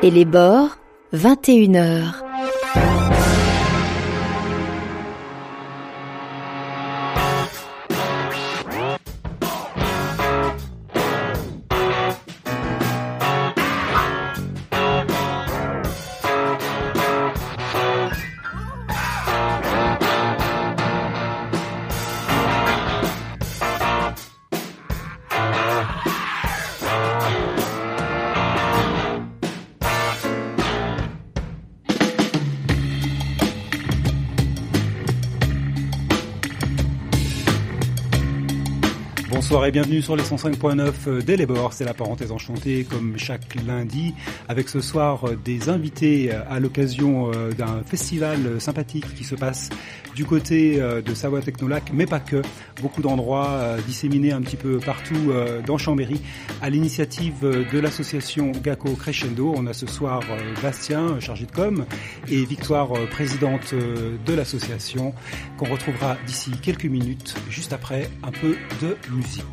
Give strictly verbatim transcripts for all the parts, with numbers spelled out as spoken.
Et les bords, vingt et une heures. Bonsoir et bienvenue sur les cent cinq point neuf des Les Bords, c'est la parenthèse enchantée comme chaque lundi, avec ce soir des invités à l'occasion d'un festival sympathique qui se passe du côté de Savoie Technolac, mais pas que, beaucoup d'endroits disséminés un petit peu partout dans Chambéry, à l'initiative de l'association GACO Crescendo. On a ce soir Bastien, chargé de com, et Victoire, présidente de l'association, qu'on retrouvera d'ici quelques minutes, juste après un peu de musique.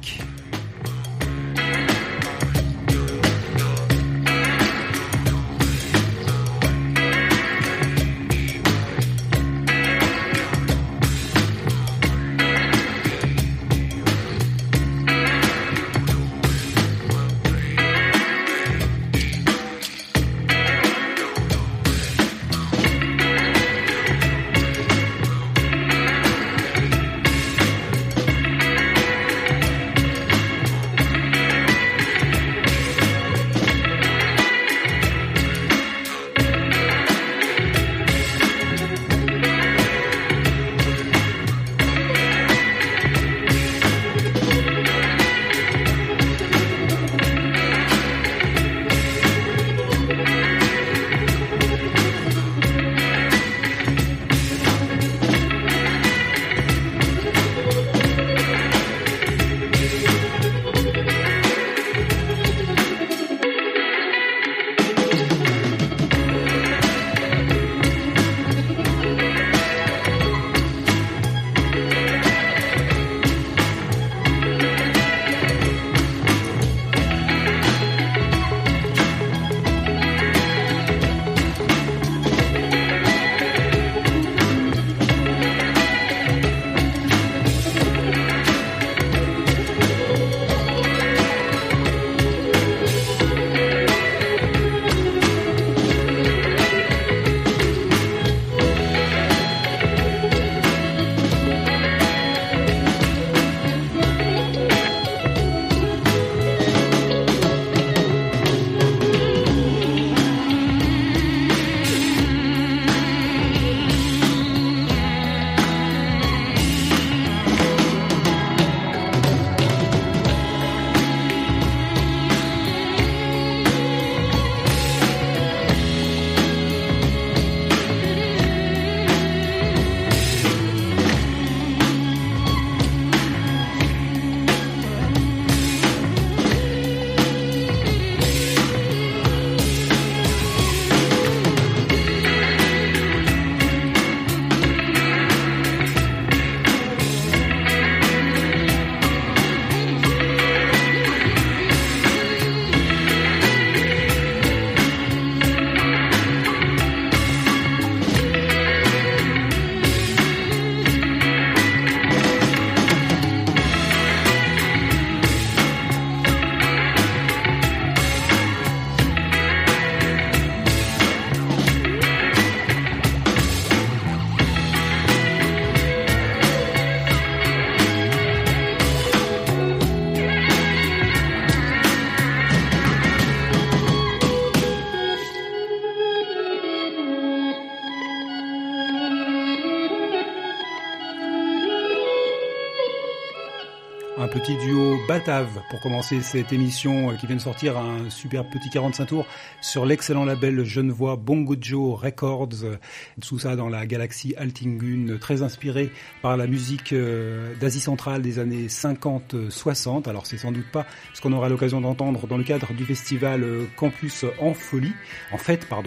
Un petit duo batave pour commencer cette émission qui vient de sortir un super petit quarante-cinq tours sur l'excellent label genevois Bongo Joe Records. Tout ça dans la galaxie Altingun, très inspiré par la musique d'Asie centrale des années cinquante soixante. Alors c'est sans doute pas ce qu'on aura l'occasion d'entendre dans le cadre du festival Campus en Folie, en fait pardon.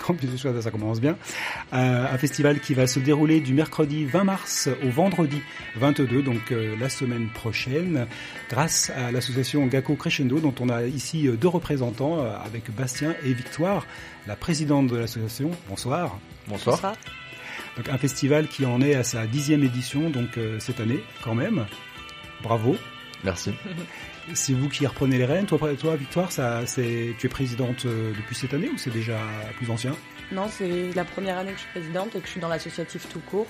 En plus de choses, ça commence bien. Euh, un festival qui va se dérouler du mercredi vingt mars au vendredi vingt-deux, donc euh, la semaine prochaine, grâce à l'association Gacko Crescendo, dont on a ici deux représentants, euh, avec Bastien et Victoire, la présidente de l'association. Bonsoir. Bonsoir. Bonsoir. Donc un festival qui en est à sa dixième édition, donc euh, cette année quand même. Bravo. Merci. C'est vous qui reprenez les rênes. Toi, toi Victoire, ça, c'est, tu es présidente euh, depuis cette année ou c'est déjà plus ancien ? Non, c'est la première année que je suis présidente et que je suis dans l'associatif tout court.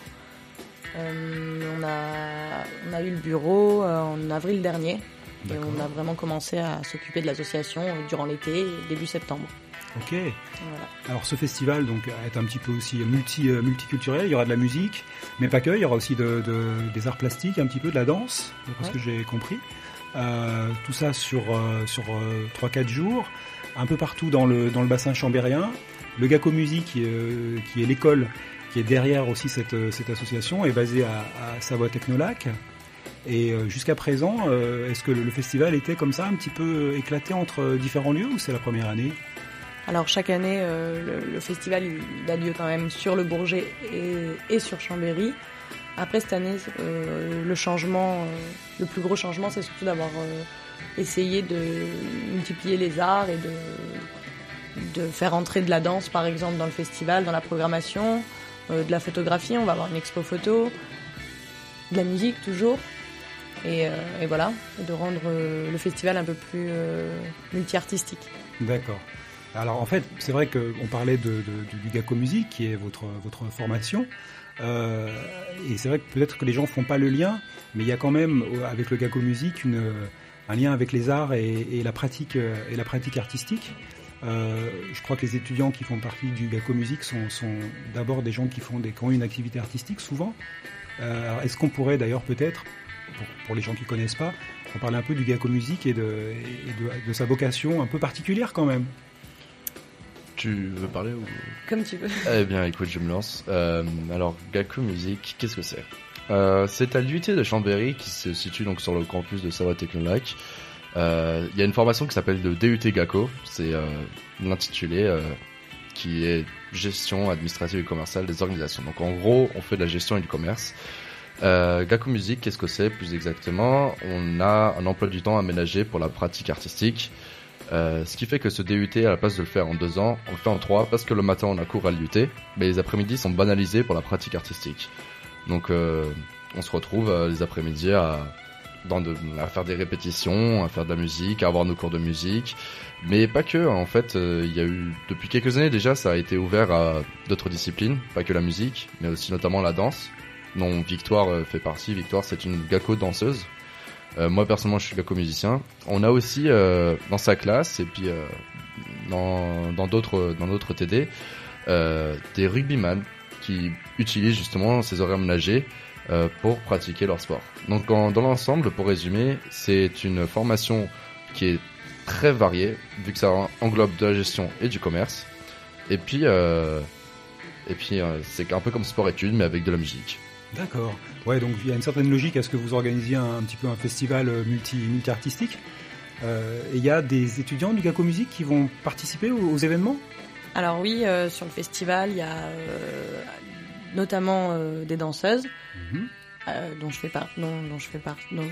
Euh, on, a, on a eu le bureau euh, en avril dernier. D'accord. Et on a vraiment commencé à s'occuper de l'association euh, durant l'été et début septembre. Ok. Voilà. Alors ce festival donc est un petit peu aussi multi euh, multiculturel. Il y aura de la musique, mais pas que. Il y aura aussi de, de des arts plastiques, un petit peu de la danse, parce Ouais. que j'ai compris. Euh, tout ça sur euh, sur euh, trois quatre jours, un peu partout dans le dans le bassin chambérien. Le Gacko Musique, qui, euh, qui est l'école qui est derrière aussi cette cette association, est basée à, à Savoie-Technolac. Et euh, jusqu'à présent, euh, est-ce que le, le festival était comme ça, un petit peu éclaté entre différents lieux, ou c'est la première année ? Alors chaque année, euh, le, le festival il a lieu quand même sur le Bourget et, et sur Chambéry. Après cette année, euh, le changement, euh, le plus gros changement, c'est surtout d'avoir euh, essayé de multiplier les arts et de, de faire entrer de la danse, par exemple, dans le festival, dans la programmation, euh, de la photographie. On va avoir une expo photo, de la musique toujours, et, euh, et voilà, et de rendre euh, le festival un peu plus euh, multi-artistique. D'accord. Alors en fait, c'est vrai qu'on parlait de, de, du Gacko Musique, qui est votre, votre formation, euh, et c'est vrai que peut-être que les gens font pas le lien, mais il y a quand même avec le Gacko Musique une, un lien avec les arts et, et, la, pratique, et la pratique artistique. Euh, je crois que les étudiants qui font partie du Gacko Musique sont, sont d'abord des gens qui, font des, qui ont une activité artistique souvent. Euh, alors est-ce qu'on pourrait d'ailleurs peut-être, pour, pour les gens qui connaissent pas, on parler un peu du Gacko Musique et, de, et de, de sa vocation un peu particulière quand même. Tu veux parler ou... Comme tu veux. Eh bien, écoute, je me lance. Euh, alors, Gacko Musique, qu'est-ce que c'est ? euh, C'est à l'U T de Chambéry, qui se situe donc sur le campus de Savoie-Technolac. Euh, il y a une formation qui s'appelle le D U T Gacko, c'est euh, l'intitulé euh, qui est gestion administrative et commerciale des organisations. Donc en gros, on fait de la gestion et du commerce. Euh, Gacko Musique, qu'est-ce que c'est plus exactement ? On a un emploi du temps aménagé pour la pratique artistique. Euh, ce qui fait que ce D U T, à la place de le faire en deux ans, on le fait en trois, parce que le matin on a cours à l'U T, mais les après-midi sont banalisés pour la pratique artistique. Donc euh, on se retrouve euh, les après-midi à, dans de, à faire des répétitions, à faire de la musique, à avoir nos cours de musique, mais pas que. En fait, euh, il y a eu depuis quelques années déjà, ça a été ouvert à d'autres disciplines, pas que la musique, mais aussi notamment la danse, dont Victoire euh, fait partie. Victoire, c'est une Gacko danseuse. Euh, moi personnellement je suis Gacko musicien. On a aussi euh, dans sa classe et puis euh, dans dans d'autres dans d'autres T D euh, des rugbyman qui utilisent justement ces horaires aménagés euh, pour pratiquer leur sport. Donc en, dans l'ensemble, pour résumer, c'est une formation qui est très variée vu que ça englobe de la gestion et du commerce. Et puis euh, et puis euh, c'est un peu comme sport-études mais avec de la musique. D'accord. Ouais, donc il y a une certaine logique à ce que vous organisiez un, un petit peu un festival multi, multi-artistique. Euh, et il y a des étudiants du Gacko Musique qui vont participer aux, aux événements ? Alors oui, euh, sur le festival, il y a euh, notamment euh, des danseuses, mm-hmm. euh, dont je fais part, dont, dont je fais part, dont,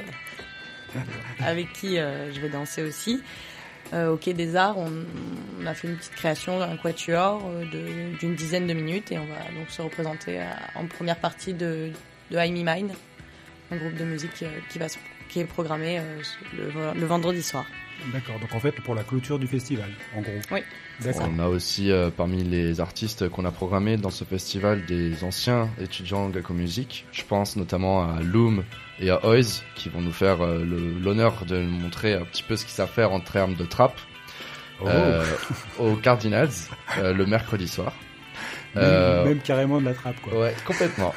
avec qui euh, je vais danser aussi. Euh, au Quai des Arts, on, on a fait une petite création d'un quatuor euh, de, d'une dizaine de minutes et on va donc se représenter à, en première partie de, de I'm Me Mine, un groupe de musique euh, qui, va, qui est programmé euh, le, le vendredi soir. D'accord, donc en fait pour la clôture du festival, en gros. Oui. D'accord. On a aussi euh, parmi les artistes qu'on a programmés dans ce festival des anciens étudiants Gacko Musique. Je pense notamment à Loom et à Oise qui vont nous faire euh, le, l'honneur de nous montrer un petit peu ce qu'ils savent faire en termes de trap Oh. euh, aux Cardinals euh, le mercredi soir. Même, Euh, même carrément de la trappe, quoi. Ouais, complètement.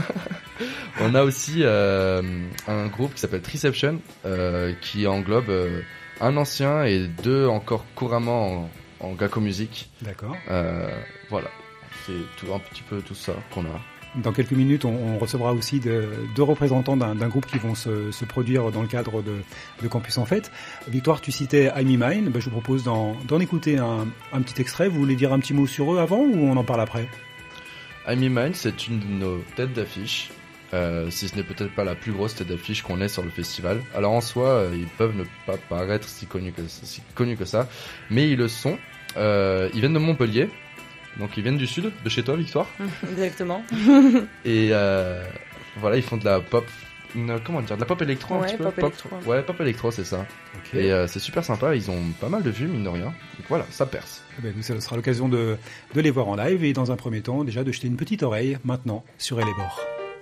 On a aussi euh, un groupe qui s'appelle Triception euh, qui englobe euh, un ancien et deux encore couramment en, en Gacko Musique. D'accord. Euh, voilà, c'est tout un petit peu tout ça qu'on a. Dans quelques minutes, on, on recevra aussi de, deux représentants d'un, d'un groupe qui vont se, se produire dans le cadre de, de Campus en Fête. Victoire, tu citais I'm in Mine. Ben, je vous propose d'en, d'en écouter un, un petit extrait. Vous voulez dire un petit mot sur eux avant ou on en parle après? I'm in Mine, c'est une de nos têtes d'affiche. Euh, si ce n'est peut-être pas la plus grosse tête d'affiche qu'on ait sur le festival. Alors en soi, euh, ils peuvent ne pas paraître si connus que, si connus que ça, mais ils le sont. Euh, ils viennent de Montpellier. Donc ils viennent du sud, de chez toi, Victoire. Exactement. Et euh, voilà, ils font de la pop, une, comment dire, de la pop électro un ouais, petit peu. Pop Pop, électro. ouais, pop électro, c'est ça. Okay. Et euh, c'est super sympa. Ils ont pas mal de vues, mine de rien. Donc voilà, ça perce. Eh ben, ça sera l'occasion de, de les voir en live et dans un premier temps, déjà de jeter une petite oreille maintenant sur Elébor.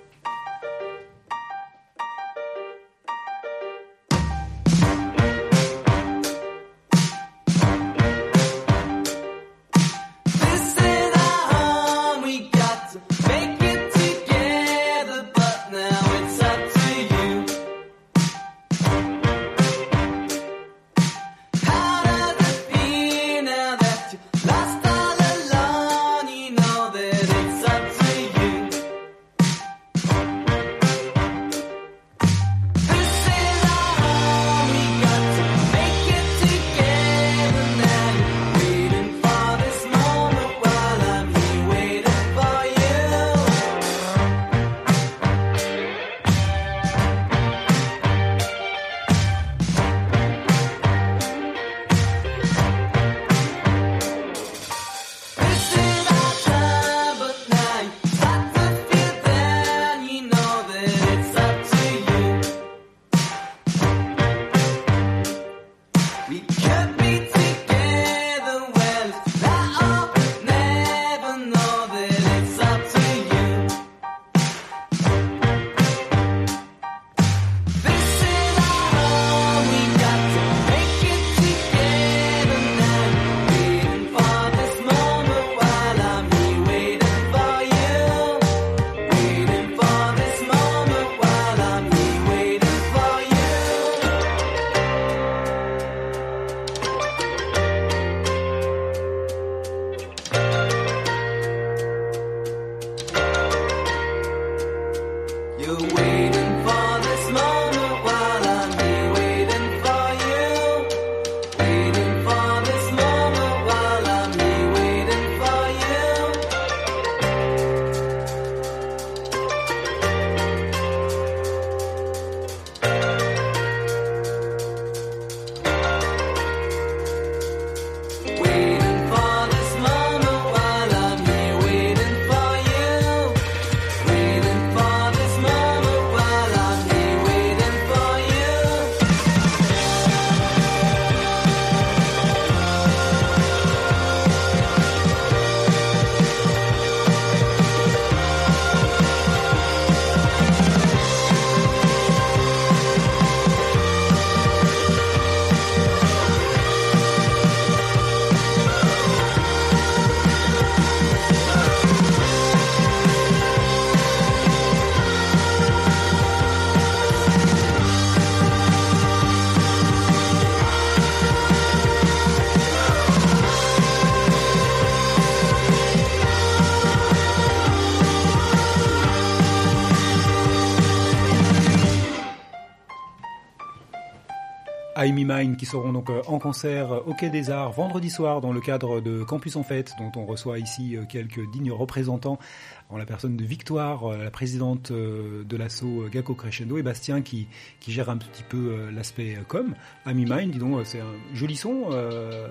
I'm in Mine qui seront donc en concert au Quai des Arts vendredi soir dans le cadre de Campus en Fête, dont on reçoit ici quelques dignes représentants en la personne de Victoire, la présidente de l'asso Gakko Crescendo, et Bastien qui, qui gère un petit peu l'aspect com. I'm in Mine, dis donc, c'est un joli son. Euh...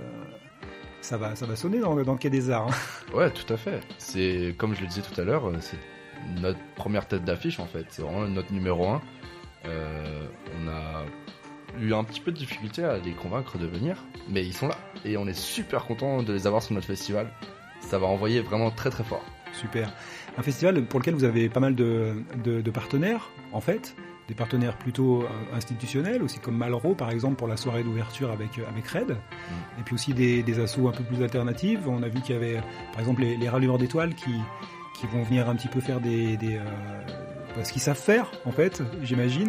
Ça va, ça va sonner dans, dans le Quai des Arts. Hein. Ouais, tout à fait. C'est, comme je le disais tout à l'heure, c'est notre première tête d'affiche en fait. C'est vraiment notre numéro un. Euh, on a eu un petit peu de difficulté à les convaincre de venir, mais ils sont là et on est super content de les avoir sur notre festival. Ça va envoyer vraiment très très fort. Super. Un festival pour lequel vous avez pas mal de, de, de partenaires en fait. Des partenaires plutôt institutionnels, aussi comme Malraux par exemple pour la soirée d'ouverture avec, avec Red, mmh. et puis aussi des, des assos un peu plus alternatives. On a vu qu'il y avait par exemple les, les rallumeurs d'étoiles qui, qui vont venir un petit peu faire des, des, euh, ce qu'ils savent faire en fait, j'imagine.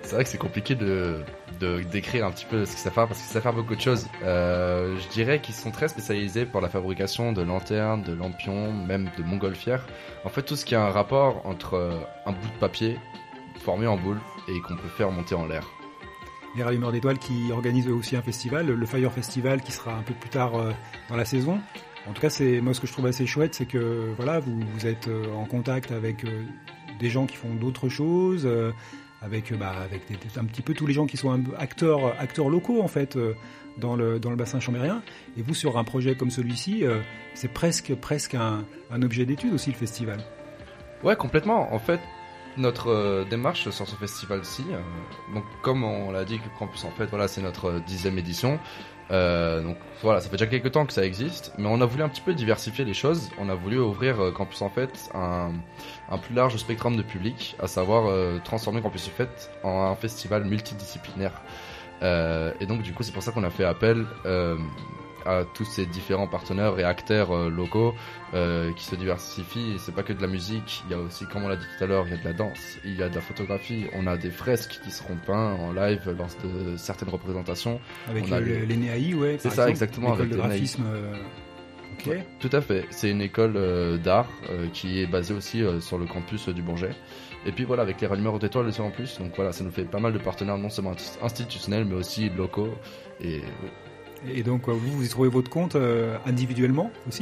C'est vrai que c'est compliqué de, de décrire un petit peu ce qu'ils savent faire parce qu'ils savent faire beaucoup de choses. Euh, je dirais qu'ils sont très spécialisés pour la fabrication de lanternes, de lampions, même de montgolfières. En fait, tout ce qui a un rapport entre un bout de papier formé en boule et qu'on peut faire monter en l'air. Les Rallumeurs d'étoiles qui organisent aussi un festival, le Fire Festival, qui sera un peu plus tard euh, dans la saison. En tout cas, c'est moi ce que je trouve assez chouette, c'est que voilà, vous, vous êtes euh, en contact avec euh, des gens qui font d'autres choses. Euh, avec bah avec des, un petit peu tous les gens qui sont un, acteurs acteurs locaux en fait euh, dans le dans le bassin chambérien. Et vous, sur un projet comme celui-ci, euh, c'est presque presque un, un objet d'étude aussi, le festival. Ouais, complètement. En fait, notre euh, démarche sur ce festival-ci, euh, donc comme on l'a dit, que Campus en fait, voilà, c'est notre dixième édition. Euh, donc voilà, ça fait déjà quelques temps que ça existe, mais on a voulu un petit peu diversifier les choses. On a voulu ouvrir euh, Campus en fait un, un plus large spectrum de public, à savoir euh, transformer Campus en fait en un festival multidisciplinaire. Euh, et donc du coup, c'est pour ça qu'on a fait appel euh, à tous ces différents partenaires et acteurs euh, locaux euh, qui se diversifient. Et c'est pas que de la musique, il y a aussi, comme on l'a dit tout à l'heure, il y a de la danse, il y a de la photographie, on a des fresques qui seront peintes en live lors de certaines représentations. Avec on a le, le... l'E N E A I, ouais. C'est ça, exemple, exactement. L'école avec de l'E N E A I. graphisme. Euh... Ok. Ouais, tout à fait. C'est une école euh, d'art euh, qui est basée aussi euh, sur le campus euh, du Bourget. Et puis voilà, avec les Rallumeurs d'étoiles aussi en plus. Donc voilà, ça nous fait pas mal de partenaires, non seulement institutionnels, mais aussi locaux. Et oui. Et donc, vous, vous y trouvez votre compte euh, individuellement aussi ?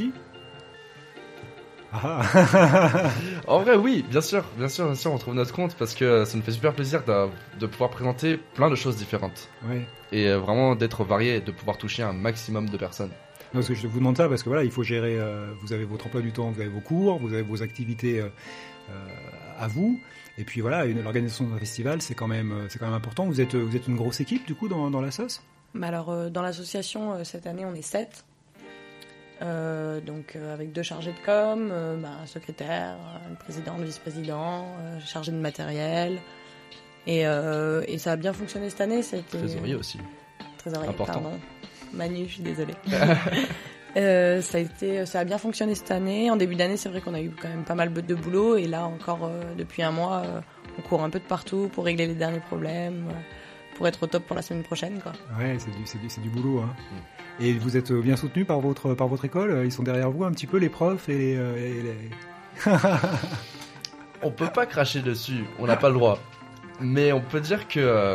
Ah. En vrai, oui, bien sûr, bien sûr, bien sûr, on trouve notre compte parce que ça nous fait super plaisir de, de pouvoir présenter plein de choses différentes. Ouais. Et euh, vraiment d'être varié et de pouvoir toucher un maximum de personnes. Non, parce que je vous demande ça parce que voilà, il faut gérer. Euh, vous avez votre emploi du temps, vous avez vos cours, vous avez vos activités euh, euh, à vous. Et puis voilà, une, l'organisation d'un festival, c'est quand même, c'est quand même important. Vous êtes, vous êtes une grosse équipe du coup dans, dans la S O S ? Bah alors, euh, dans l'association, euh, cette année, on est sept. Euh, donc, euh, avec deux chargés de com, euh, bah, un secrétaire, un président, le vice-président, euh, chargé de matériel. Et, euh, et ça a bien fonctionné cette année. C'était... Trésorier aussi. Trésorier, important. pardon. Manu, je suis désolée. euh, ça, a été, ça a bien fonctionné cette année. En début d'année, c'est vrai qu'on a eu quand même pas mal de boulot. Et là, encore, euh, depuis un mois, euh, on court un peu de partout pour régler les derniers problèmes. Euh, pour être au top pour la semaine prochaine, quoi. Ouais, c'est du, c'est du, c'est du boulot, hein. Mm. Et vous êtes bien soutenu par votre, par votre école ? Ils sont derrière vous un petit peu, les profs et, euh, et les... On peut pas cracher dessus, on n'a pas le droit. Mais on peut dire que euh,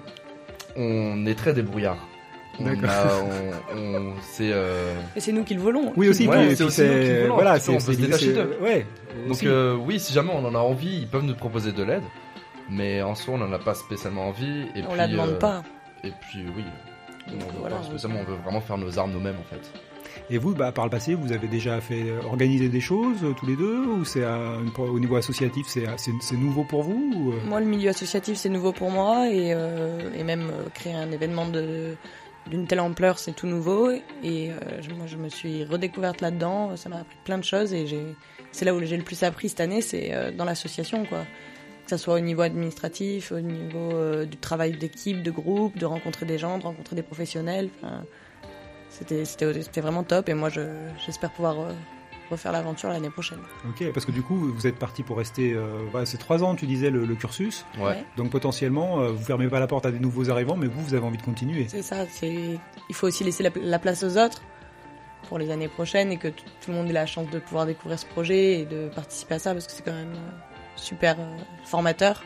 on est très débrouillard. On D'accord. A, on, on, c'est, euh... Et c'est nous qui le volons. Oui, aussi, ouais, puis, c'est puis aussi c'est, nous qui le volons. voilà, c'est, on peut se détacher d'eux. Ouais. Donc euh, oui, si jamais on en a envie, ils peuvent nous proposer de l'aide. Mais en soi, on n'en a pas spécialement envie. Et on puis, la demande euh, pas. Et puis oui, on Donc, veut voilà, pas spécialement, on veut vraiment faire nos armes nous-mêmes en fait. Et vous, bah, par le passé, vous avez déjà fait organiser des choses euh, tous les deux, ou c'est à, au niveau associatif, c'est, c'est, c'est nouveau pour vous ou... Moi, le milieu associatif, c'est nouveau pour moi, et, euh, et même euh, créer un événement de, d'une telle ampleur, c'est tout nouveau. Et euh, je, moi, je me suis redécouverte là-dedans. Ça m'a appris plein de choses, et j'ai, c'est là où j'ai le plus appris cette année, c'est euh, dans l'association, quoi. Que ça soit au niveau administratif, au niveau euh, du travail d'équipe, de groupe, de rencontrer des gens, de rencontrer des professionnels. Enfin, c'était, c'était, c'était vraiment top, et moi, je, j'espère pouvoir euh, refaire l'aventure l'année prochaine. Ok, parce que du coup, vous êtes parti pour rester... Euh, voilà, c'est trois ans, tu disais, le, le cursus. Ouais. Donc potentiellement, euh, vous fermez pas la porte à des nouveaux arrivants, mais vous, vous avez envie de continuer. C'est ça, c'est... il faut aussi laisser la, la place aux autres pour les années prochaines, et que t- tout le monde ait la chance de pouvoir découvrir ce projet et de participer à ça, parce que c'est quand même euh, super euh, formateur.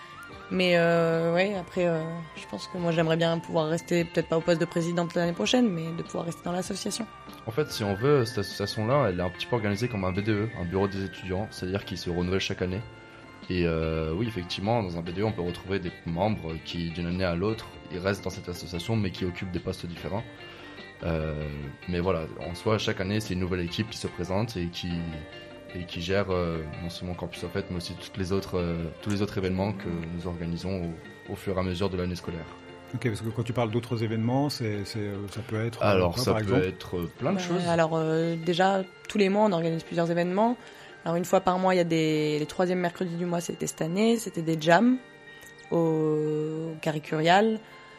Mais euh, ouais, après, euh, je pense que moi j'aimerais bien pouvoir rester, peut-être pas au poste de présidente l'année prochaine, mais de pouvoir rester dans l'association. En fait, si on veut, cette association-là, elle est un petit peu organisée comme un B D E, un bureau des étudiants, c'est-à-dire qu'il se renouvelle chaque année. Et euh, oui, effectivement, dans un B D E, on peut retrouver des membres qui, d'une année à l'autre, ils restent dans cette association, mais qui occupent des postes différents. Euh, mais voilà, en soi, chaque année, c'est une nouvelle équipe qui se présente et qui, et qui gère euh, non seulement Campus en fait, mais aussi toutes les autres, euh, tous les autres événements que nous organisons au, au fur et à mesure de l'année scolaire. Ok, parce que quand tu parles d'autres événements, c'est, c'est, ça peut être... Alors, quoi, ça par peut exemple être plein de Bah, choses. Alors euh, déjà, tous les mois, on organise plusieurs événements. Alors une fois par mois, il y a des... les troisièmes mercredis du mois, c'était cette année, c'était des jams au, au Carré Curial.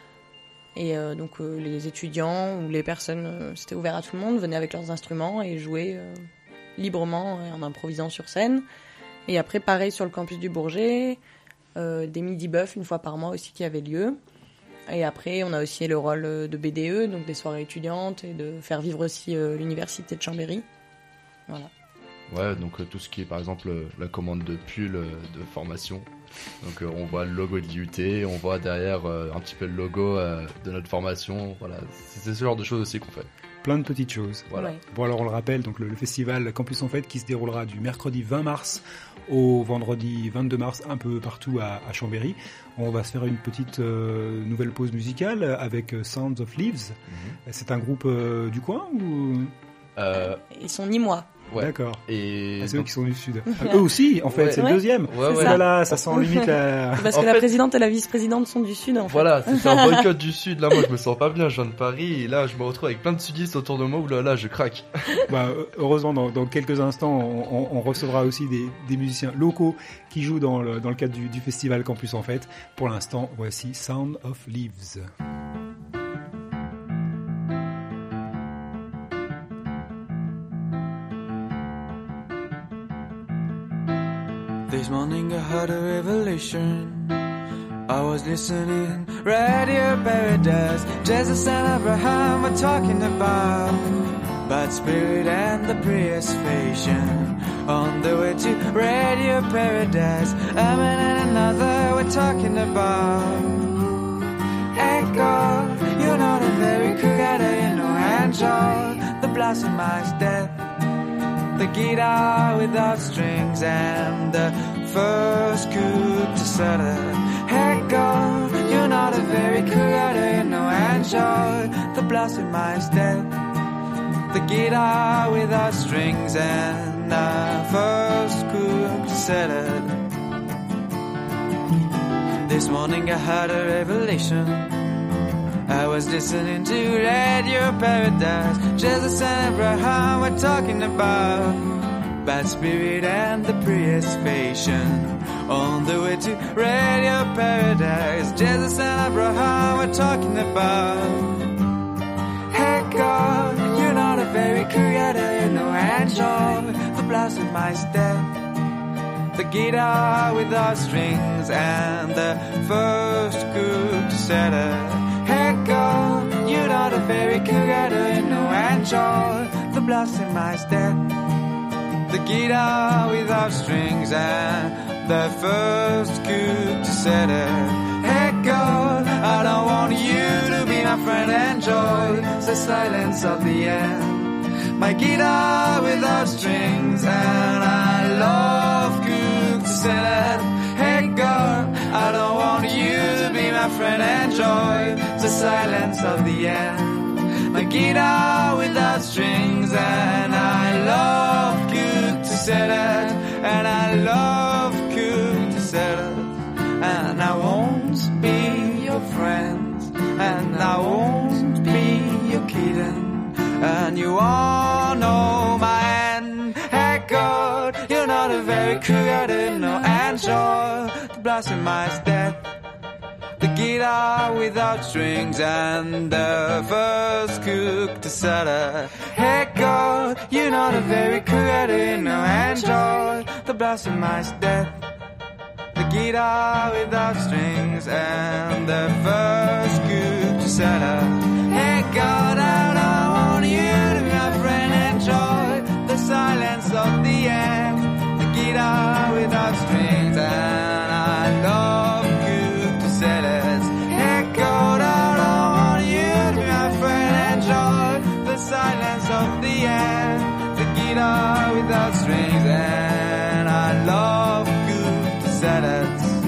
Et euh, donc euh, les étudiants ou les personnes, euh, c'était ouvert à tout le monde, venaient avec leurs instruments et jouaient euh, librement, euh, en improvisant sur scène. Et après, pareil sur le campus du Bourget, euh, des midi-buffs une fois par mois aussi qui avaient lieu. Et après, on a aussi le rôle de B D E, donc des soirées étudiantes, et de faire vivre aussi euh, l'université de Chambéry. Voilà. Ouais, donc euh, tout ce qui est par exemple euh, la commande de pull euh, de formation. Donc euh, on voit le logo de l'I U T, on voit derrière euh, un petit peu le logo euh, de notre formation. Voilà, c'est, c'est ce genre de choses aussi qu'on fait. Plein de petites choses. Voilà. Ouais. Bon, alors on le rappelle, donc le, le festival Campus en Fête qui se déroulera du mercredi vingt mars au vendredi vingt-deux mars un peu partout à, à Chambéry. On va se faire une petite euh, nouvelle pause musicale avec Sounds of Leaves. Mm-hmm. C'est un groupe euh, du coin ou euh, Ils sont nîmois. Ouais. D'accord. Et ah, c'est donc... eux qui sont du sud. eux aussi, en fait, ouais. c'est ouais. le deuxième. Ouais, ouais. Ça. Là, ça sent limite la... Parce en que fait... la présidente et la vice-présidente sont du sud, en fait. Voilà, c'est un boycott du sud. Là, moi, je me sens pas bien. Je viens de Paris et là, je me retrouve avec plein de sudistes autour de moi. Ouh là là, je craque. Bah, heureusement, dans, dans quelques instants, on, on, on recevra aussi des, des musiciens locaux qui jouent dans le, dans le cadre du, du festival Campus en Fête. Pour l'instant, voici Sound of Leaves. This morning I had a revelation. I was listening, Radio Paradise. Jesus and Abraham were talking about bad spirit and the preservation. On the way to Radio Paradise, a man and another were talking about. Hey God, you're not a very cool guy, you know, enjoy the blossom eyes death. The guitar without strings and the first coup to settle. Hey God, you're not a very cool guy, you know, enjoy the blossom eyes death. The guitar without strings and the first coup to settle. This morning I had a revelation. I was listening to Radio Paradise. Jesus and Abraham were talking about bad spirit and the preservation. On the way to Radio Paradise, Jesus and Abraham were talking about. Hey God, you're not a very creator, you know, enjoy the blossom I step. The guitar without strings and the first coup to settle. Hey God, you're not a very cool guy, you know, enjoy the blossom I step. The guitar without strings and the first coup to settle. Hey God, I don't want you to be my friend, enjoy the silence of the end. My guitar without strings and I love coup to settle. Hey God, I don't want you to be my friend, enjoy the silence of the end. My guitar without strings and I love you to settle. And I love you to settle. And I won't be your friend. And I won't be your kitten. And you all know my end. Hey God, you're not a very cool guy, no, enjoy the blossom eyes death. The guitar without strings and the first cook to settle. Hey God, you're not a very cool guy, no, enjoy the blossom eyes death. The guitar without strings and the first cook to settle. Hey God, I don't want you to be my friend, enjoy the silence of the end. The guitar without strings and I love you to settle. Hey God, I don't want you to be my friend, enjoy the silence of the end. The guitar without strings and I love you to settle.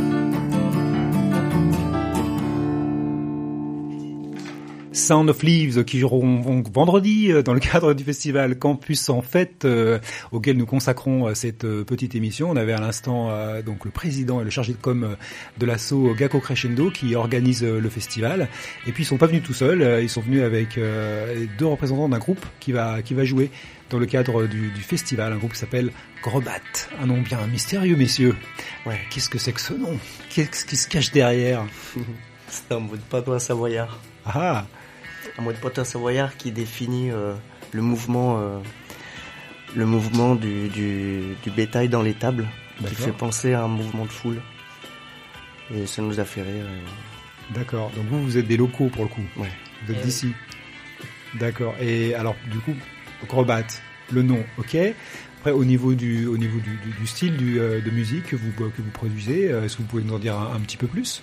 Sound of Leaves qui joueront vendredi dans le cadre du festival Campus en Fête euh, auquel nous consacrons euh, cette euh, petite émission. On avait à l'instant euh, donc le président et le chargé de com euh, de l'asso Gakko Crescendo qui organise euh, le festival. Et puis ils sont pas venus tout seuls, euh, ils sont venus avec euh, deux représentants d'un groupe qui va qui va jouer dans le cadre du, du festival, un groupe qui s'appelle Grobat, un nom bien mystérieux, messieurs. Ouais, qu'est-ce que c'est que ce nom? Qu'est-ce qui se cache derrière? C'est un mot de patois savoyard. Ah. Un mot de patois savoyard qui définit euh, le mouvement, euh, le mouvement du, du, du bétail dans l'étable, qui fait penser à un mouvement de foule. et ça nous a fait rire. Et... D'accord. Donc vous, vous êtes des locaux pour le coup. Ouais. Vous êtes Et d'ici. D'accord. Et alors, du coup, Grobat, le nom, ok. Après, au niveau du, au niveau du, du, du style du, euh, de musique que vous, que vous produisez, euh, est-ce que vous pouvez nous en dire un, un petit peu plus?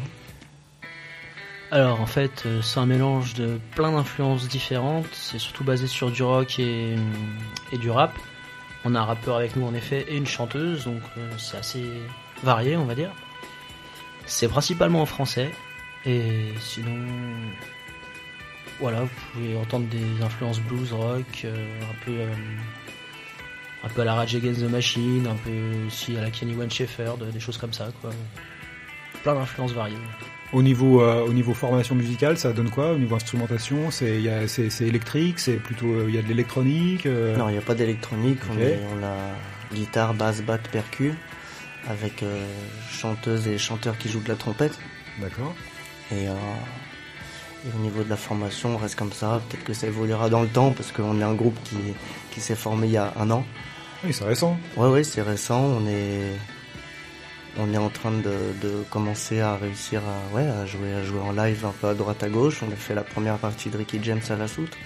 Alors en fait, euh, c'est un mélange de plein d'influences différentes. C'est surtout basé sur du rock et, et du rap. On a un rappeur avec nous en effet et une chanteuse, donc euh, c'est assez varié, on va dire. C'est principalement en français. Et sinon, voilà, vous pouvez entendre des influences blues, rock, euh, un peu, euh, un peu à la Rage Against the Machine, un peu aussi à la Kenny Wayne Shepherd, des choses comme ça, quoi. Plein d'influences variées. Au niveau, euh, au niveau formation musicale, ça donne quoi? Au niveau instrumentation, c'est, y a, c'est, c'est électrique, c'est plutôt, il euh, y a de l'électronique. Euh... Non, il n'y a pas d'électronique. Okay. On, est, on a guitare, basse, batte, percu, avec euh, chanteuse et chanteur qui jouent de la trompette. D'accord. Et, euh, et au niveau de la formation, on reste comme ça. Peut-être que ça évoluera dans le temps, parce qu'on est un groupe qui, qui s'est formé il y a un an. Oui, c'est récent. Ouais, ouais, c'est récent. On est, on est en train de, de commencer à réussir à, ouais, à jouer, à jouer en live un peu à droite à gauche. On a fait la première partie de Ricky James à la Soute.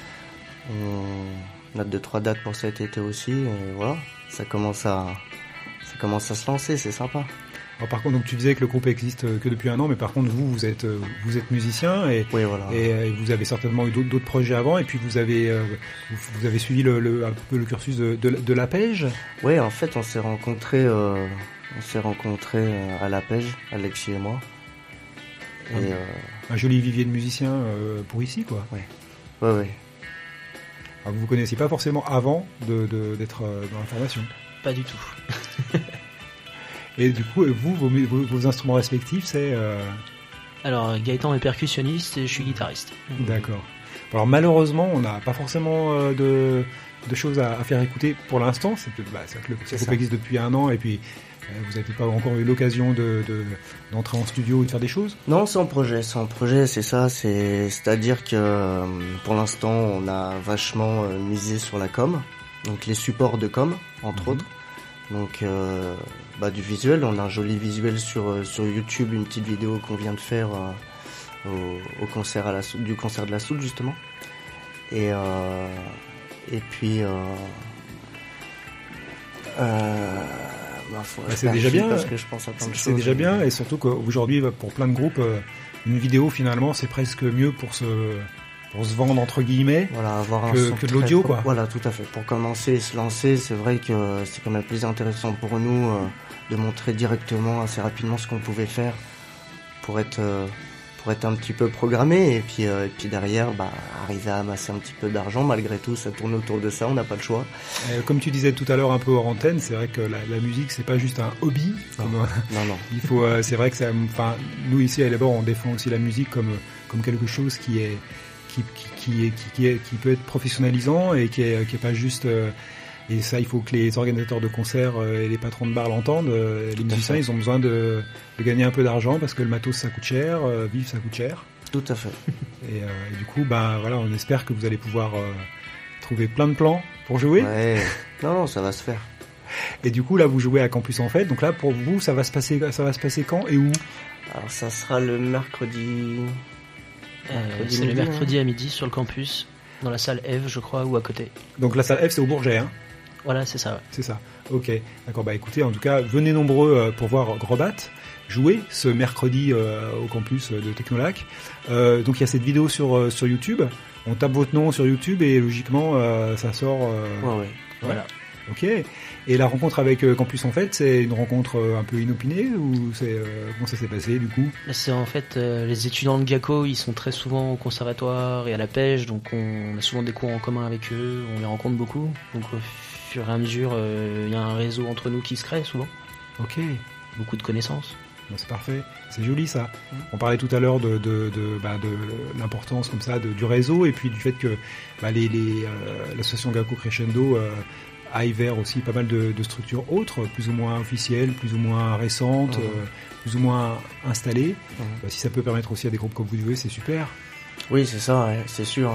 On a deux, trois dates pour cet été aussi. Et voilà, ça commence à, ça commence à se lancer. C'est sympa. Alors, par contre, donc tu disais que le groupe existe que depuis un an, mais par contre vous, vous êtes, vous êtes musicien et, oui, voilà. et, et vous avez certainement eu d'autres, d'autres projets avant, et puis vous avez, euh, vous, vous avez suivi le, le, un peu le cursus de, de, de la Pège. Oui, en fait, on s'est rencontrés, euh, on s'est rencontrés à la Pège, Alexis et moi. Et, un, euh, un joli vivier de musiciens euh, pour ici, quoi. Oui, oui, oui. Alors, vous vous connaissiez pas forcément avant de, de, d'être dans la formation. Pas du tout. Et du coup, vous, vos, vos, vos instruments respectifs, c'est... Euh... Alors, Gaëtan est percussionniste et je suis guitariste. D'accord. Alors, malheureusement, on n'a pas forcément euh, de, de choses à, à faire écouter pour l'instant. C'est, bah, c'est que le c'est groupe existe depuis un an, et puis euh, vous n'avez pas encore eu l'occasion de, de, d'entrer en studio et de faire des choses? Non, c'est en projet. C'est en projet, c'est ça. C'est, c'est-à-dire que pour l'instant, on a vachement euh, misé sur la com, donc les supports de com, entre mmh. autres. Donc euh, bah, du visuel, on a un joli visuel sur euh, sur YouTube, une petite vidéo qu'on vient de faire euh, au, au concert à la Soute, du concert de la Soute justement. Et euh, et puis euh, euh, bah, faut bah, c'est déjà bien parce que je pense à plein de c'est, choses. C'est déjà bien, et surtout qu'aujourd'hui pour plein de groupes, une vidéo finalement c'est presque mieux pour se pour se vendre entre guillemets, voilà, avoir un que, son que de l'audio, quoi. Voilà, tout à fait. Pour commencer et se lancer, c'est vrai que c'est quand même plus intéressant pour nous euh, de montrer directement assez rapidement ce qu'on pouvait faire pour être euh, pour être un petit peu programmé, et puis euh, et puis derrière, bah arriver à amasser un petit peu d'argent. Malgré tout, ça tourne autour de ça, on n'a pas le choix. Euh, comme tu disais tout à l'heure un peu hors antenne, c'est vrai que la, la musique c'est pas juste un hobby. Non, comme, non, non. Il faut, euh, c'est vrai que ça, enfin nous ici à Elébor on défend aussi la musique comme comme quelque chose qui est Qui, qui, qui, est, qui, qui, est, qui peut être professionnalisant et qui est, qui est pas juste... Euh, et ça, il faut que les organisateurs de concerts euh, et les patrons de bars l'entendent. Euh, les musiciens, ils ont besoin de, de gagner un peu d'argent parce que le matos, ça coûte cher, euh, vivre, ça coûte cher. Tout à fait. Et, euh, et du coup, bah, voilà, on espère que vous allez pouvoir euh, trouver plein de plans pour jouer. Ouais. Non, non, ça va se faire. Et du coup, là, vous jouez à Campus en Fête. Donc là, pour vous, ça va se passer, ça va se passer quand et où? Alors, ça sera le mercredi... Euh, c'est midi, le mercredi hein. à midi sur le campus, dans la salle Eve, je crois, ou à côté. Donc la salle Eve, c'est au Bourget, hein? Voilà, c'est ça. Ouais. C'est ça. Ok. D'accord. Bah écoutez, en tout cas, venez nombreux pour voir Grobat jouer ce mercredi euh, au campus de Technolac. Euh, donc il y a cette vidéo sur euh, sur YouTube. On tape votre nom sur YouTube et logiquement euh, ça sort. Euh... Ouais, ouais. Voilà. Ok. Et la rencontre avec euh, Campus en Fête, c'est une rencontre euh, un peu inopinée ou c'est euh, comment ça s'est passé du coup? C'est en fait euh, les étudiants de GACO, ils sont très souvent au conservatoire et à la Pège, donc on, on a souvent des cours en commun avec eux, on les rencontre beaucoup. Donc au fur et à mesure, il euh, y a un réseau entre nous qui se crée souvent. Ok. Beaucoup de connaissances. Bon, c'est parfait, c'est joli ça. Mmh. On parlait tout à l'heure de, de, de, bah, de l'importance comme ça de, du réseau et puis du fait que bah, les, les, euh, l'association GACO Crescendo euh, aille vers aussi pas mal de, de structures autres, plus ou moins officielles, plus ou moins récentes, mmh. euh, plus ou moins installées. Mmh. Bah, si ça peut permettre aussi à des groupes comme vous de jouer, c'est super. Oui, c'est ça, ouais, c'est sûr. Hein.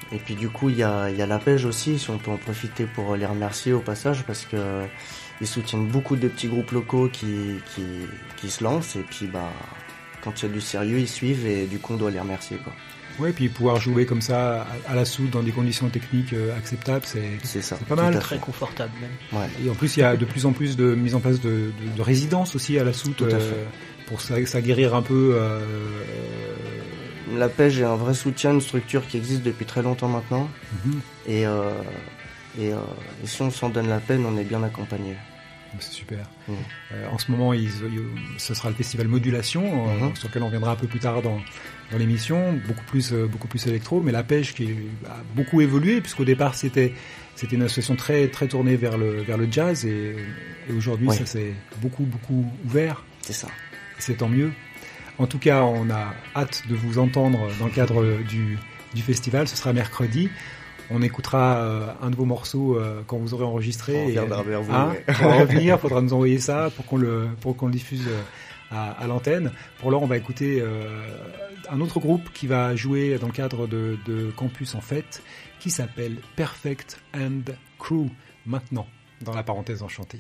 Et puis du coup, il y a, il y a la pêche aussi, si on peut en profiter pour les remercier au passage, parce que euh, ils soutiennent beaucoup de petits groupes locaux qui, qui, qui se lancent, et puis bah, quand il y a du sérieux, ils suivent, et du coup, on doit les remercier, quoi. Ouais, puis pouvoir jouer comme ça à, à la soude dans des conditions techniques euh, acceptables, c'est, c'est, ça, c'est pas mal. Très confortable même. Ouais. Et en plus, il y a de plus en plus de mise en place de, de, de résidences aussi à la soude euh, pour s'aguerrir un peu. Euh, La pêche est un vrai soutien, une structure qui existe depuis très longtemps maintenant. Mm-hmm. Et, euh, et, euh, et si on s'en donne la peine, on est bien accompagné. C'est super. Mmh. Euh, en ce moment, ils, ils, ce sera le festival Modulation, mmh. euh, sur lequel on reviendra un peu plus tard dans, dans l'émission, beaucoup plus, euh, beaucoup plus électro, mais la pêche qui a beaucoup évolué, puisqu'au départ c'était, c'était une association très, très tournée vers le, vers le jazz, et, et aujourd'hui oui. ça s'est beaucoup, beaucoup ouvert. C'est ça. Et c'est tant mieux. En tout cas, on a hâte de vous entendre dans le cadre du, du festival. Ce sera mercredi. On écoutera euh, un de vos morceaux euh, quand vous aurez enregistré. On reviendra vers vous. Hein, ouais. Pour revenir, il faudra nous envoyer ça pour qu'on le, pour qu'on le diffuse à, à l'antenne. Pour l'heure, on va écouter euh, un autre groupe qui va jouer dans le cadre de, de Campus en Fête, qui s'appelle Perfect and Crew. Maintenant, dans la parenthèse enchantée.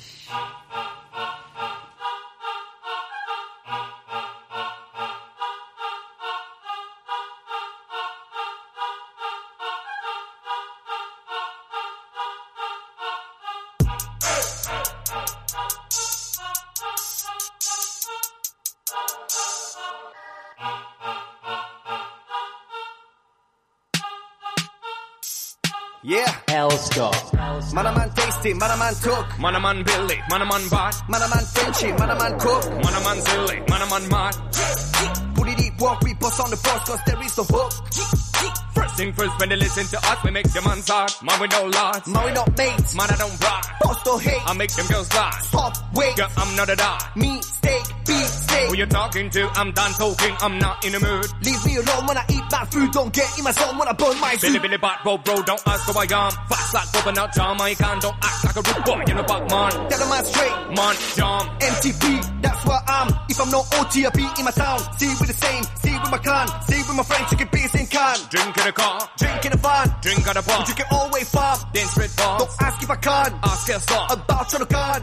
Yeah, Elsko. Man a man tasty, man a man took. Man a man Billy, man a man bad. Man a man Frenchy, man a man cook. Man a man silly, man a man mad. Put it deep, walk, we bust on the bus, cause there is the hook. First thing first, when they listen to us, we make them hard. Man, we don't lost. Man, we not mates. Man, I don't brag. Boss don't hate. I make them girls lie. Stop, wait. Girl, I'm not a dog. Me, steak, beef, steak. Who you talking to? I'm done talking. I'm not in the mood. Leave me alone when I eat bad food. Don't get in my zone when I burn my food. Billy, Billy, bad bro, bro. Don't ask who I am. Fast like coconut jam. I can. Don't act like a rude boy in a back, man. Tell them I'm straight. Man, jam. M T P, that's where I'm. If I'm not O T, I'll be in my town. See with the same. See with my clan. See with my friends. Chicken beers in can. Drink in a car. Drink in a van. Drink at a bar. Drink it all way far. Then straight bars. Don't ask if I can. Ask yourself. About your gun.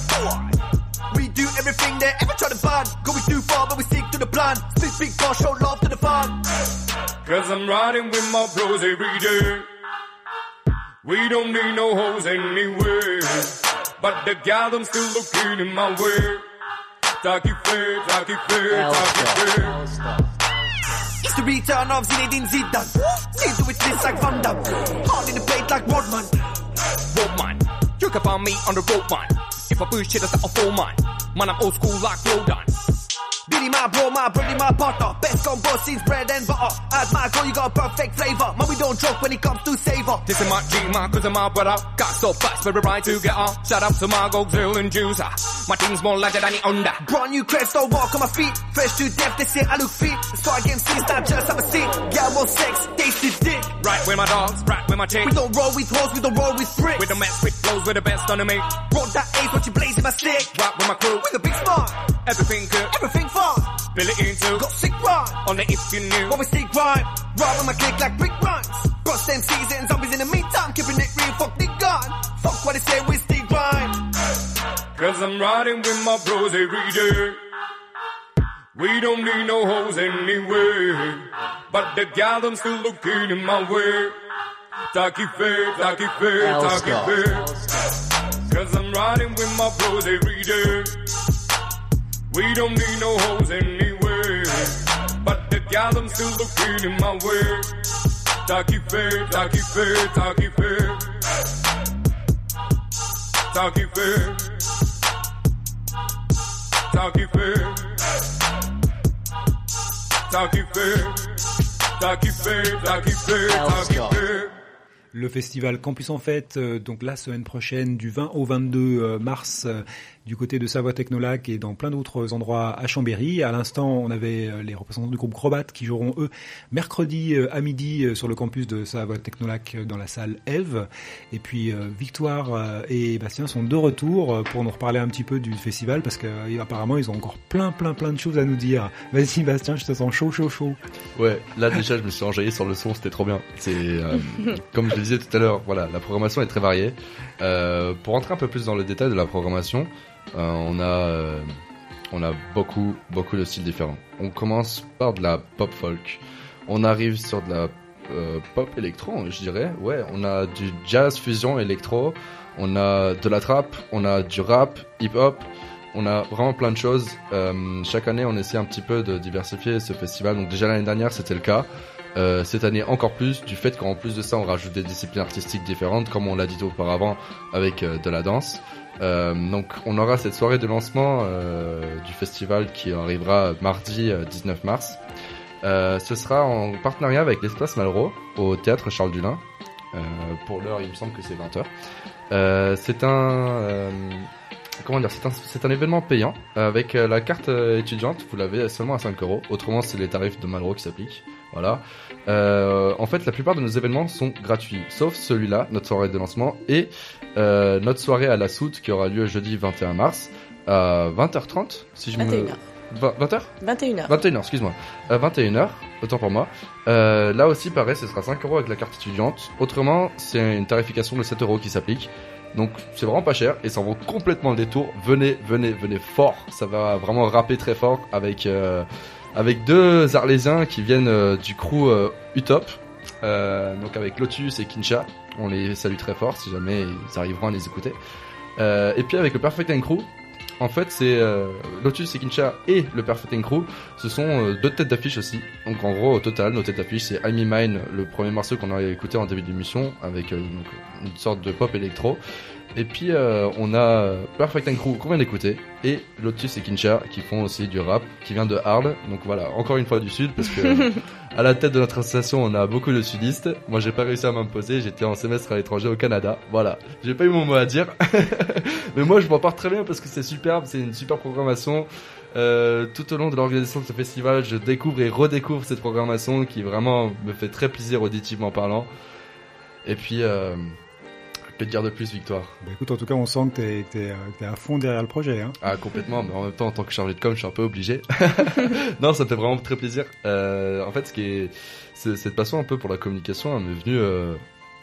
We do everything they ever try to ban. Going too far, but we stick to the plan. Speak big bar, show love to the fan. Cause I'm riding with my bros every day. We don't need no hoes anyway. But the gal, them still looking in my way. Taki fair, taki fair, taki fair. It's the return of Zinedine Zidane. Still do it this like Van Damme. Hard in the plate like Rodman. Rodman. You can find me on the road, man. If I push shit, I start a full man. Man, I'm old school like Rodan. Billy, my bro, my brother, my partner. Best combo since bread and butter. Add my girl, you got a perfect flavor. Man, we don't joke when it comes to savor. This is my G, my cousin, my brother. Got so fast, but we ride together. Shout out to my Godzilla and Juicer. My team's more larger than the under. Brand new crest, don't walk on my feet. Fresh to death, they say I look fit. So I game since not just have a seat. Got more sex, tasty dick. Right with my dogs, right with my chick. We don't roll with hoes, we don't roll with bricks. We don't mess with flows, we're the best on the make. Brought that ace, what you blazing my stick. Rock with my crew, with a big smart. Everything good, everything fun. Billy into got sick rhyme. On the if you knew. When we stick rhyme. Rob with my click like brick rhymes. Cross them seas and zombies in the meantime. Keeping it real, fuck the gun. Fuck what they say, we stick rhyme. Cause I'm riding with my bros every day. We don't need no hoes anyway. But the gal, them still looking in my way. Taki fair, taki fair, taki fair. Cause I'm riding with my bros every day. We don't need no hoes anyway. But the gal, them still looking in my way. Taki fair, taki fair, taki fair. Taki fair. Taki fair. Taki fair. Taki fair, taki fair, taki fair. Le festival Campus en Fête, euh, donc la semaine prochaine, du vingt au vingt-deux mars, euh, du côté de Savoie Technolac et dans plein d'autres endroits à Chambéry. À l'instant, on avait les représentants du groupe Crobat qui joueront eux mercredi à midi sur le campus de Savoie Technolac dans la salle Eve. Et puis Victoire et Bastien sont de retour pour nous reparler un petit peu du festival parce qu'apparemment ils ont encore plein plein plein de choses à nous dire. Vas-y Bastien, je te sens chaud chaud chaud. Ouais, là déjà je me suis enjaillé sur le son, c'était trop bien. C'est euh, comme je le disais tout à l'heure, voilà, la programmation est très variée. Euh, pour rentrer un peu plus dans le détail de la programmation, euh, on a euh, on a beaucoup beaucoup de styles différents. On commence par de la pop folk. On arrive sur de la euh, pop électro, je dirais. Ouais, on a du jazz fusion électro, on a de la trap, on a du rap, hip hop. On a vraiment plein de choses. Euh, chaque année, on essaie un petit peu de diversifier ce festival. Donc déjà l'année dernière, c'était le cas. Euh, cette année, encore plus, du fait qu'en plus de ça, on rajoute des disciplines artistiques différentes, comme on l'a dit auparavant, avec euh, de la danse. Euh, donc on aura cette soirée de lancement euh, du festival qui arrivera mardi euh, dix-neuf mars. Euh, ce sera en partenariat avec l'Espace Malraux, au Théâtre Charles Dullin. Euh, pour l'heure, il me semble que c'est vingt heures. Euh, c'est un... Euh, Comment dire, c'est un, c'est un événement payant avec la carte étudiante, vous l'avez seulement à cinq euros. Autrement, c'est les tarifs de Malraux qui s'appliquent. Voilà. Euh, en fait, la plupart de nos événements sont gratuits, sauf celui-là, notre soirée de lancement, et euh, notre soirée à la Soute qui aura lieu jeudi vingt et un mars à vingt heures trente, si je vingt et une me... heures. vingt heures vingt et une heures. vingt et une heures, excuse-moi. Euh, vingt et une heures, autant pour moi. Euh, là aussi, pareil, ce sera cinq euros avec la carte étudiante. Autrement, c'est une tarification de sept euros qui s'applique. Donc c'est vraiment pas cher et ça en vaut complètement le détour. Venez, venez, venez fort. Ça va vraiment rapper très fort avec euh, avec deux Arlésiens qui viennent euh, du crew euh, Utop. Euh, donc avec Lotus et Kincha. On les salue très fort si jamais ils arriveront à les écouter. Euh, et puis avec le Perfect and Crew. En fait, c'est euh, Lotus et Kincha et le Perfect and Crew. Ce sont euh, deux têtes d'affiche aussi. Donc en gros, au total, nos têtes d'affiche, c'est I'm In Mine, le premier morceau qu'on a écouté en début d'émission, avec euh, donc, une sorte de pop électro. Et puis euh, on a Perfect and Crew qu'on vient d'écouter et Lotus et Kincha qui font aussi du rap, qui vient de Arles. Donc voilà, encore une fois du sud parce que à la tête de notre association on a beaucoup de sudistes. Moi j'ai pas réussi à m'imposer, j'étais en semestre à l'étranger au Canada. Voilà, j'ai pas eu mon mot à dire. Mais moi je m'en pars très bien parce que c'est superbe, c'est une super programmation. Euh, tout au long de l'organisation de ce festival, je découvre et redécouvre cette programmation qui vraiment me fait très plaisir auditivement parlant. Et puis euh, que dire de plus, Victoire? Bah écoute, en tout cas, on sent que t'es, t'es, t'es à fond derrière le projet. Hein. Ah, complètement, mais en même temps, en tant que chargé de com, je suis un peu obligé. Non, ça me fait vraiment très plaisir. Euh, en fait, ce qui est, c'est, cette passion un peu pour la communication, elle m'est venue euh,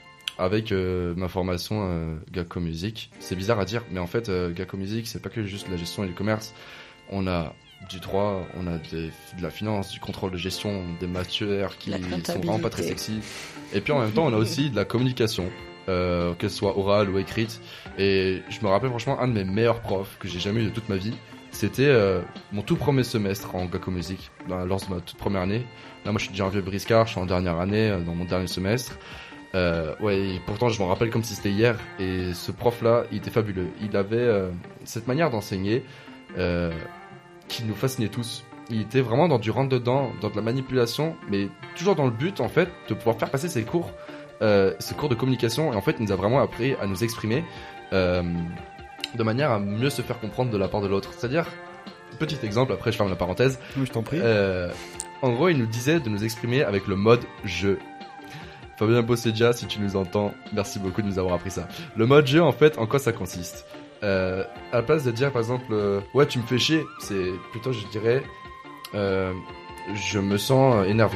avec euh, ma formation euh, Gacko Music. C'est bizarre à dire, mais en fait, euh, Gacko Music, c'est pas que juste la gestion et le commerce. On a du droit, on a des, de la finance, du contrôle de gestion, des matières qui sont vraiment pas très sexy. Et puis en même temps, on a aussi de la communication. Euh, qu'elle soit orale ou écrite. Et je me rappelle franchement un de mes meilleurs profs que j'ai jamais eu de toute ma vie. C'était euh, mon tout premier semestre en Gacko Music, là, lors de ma toute première année. Là, moi, je suis déjà un vieux briscard, je suis en dernière année, euh, dans mon dernier semestre. Euh, ouais, et pourtant, je m'en rappelle comme si c'était hier. Et ce prof-là, il était fabuleux. Il avait euh, cette manière d'enseigner euh, qui nous fascinait tous. Il était vraiment dans du rentre-dedans, dans de la manipulation, mais toujours dans le but, en fait, de pouvoir faire passer ses cours. Euh, ce cours de communication, et en fait il nous a vraiment appris à nous exprimer euh, de manière à mieux se faire comprendre de la part de l'autre. C'est-à-dire, petit exemple, après je ferme la parenthèse. Oui, je t'en prie. Euh, en gros, il nous disait de nous exprimer avec le mode jeu. Fabien Bossedia, si tu nous entends, merci beaucoup de nous avoir appris ça. Le mode jeu, en fait, en quoi ça consiste? euh, À la place de dire par exemple, euh, ouais, tu me fais chier, c'est plutôt, je dirais, euh, je me sens énervé.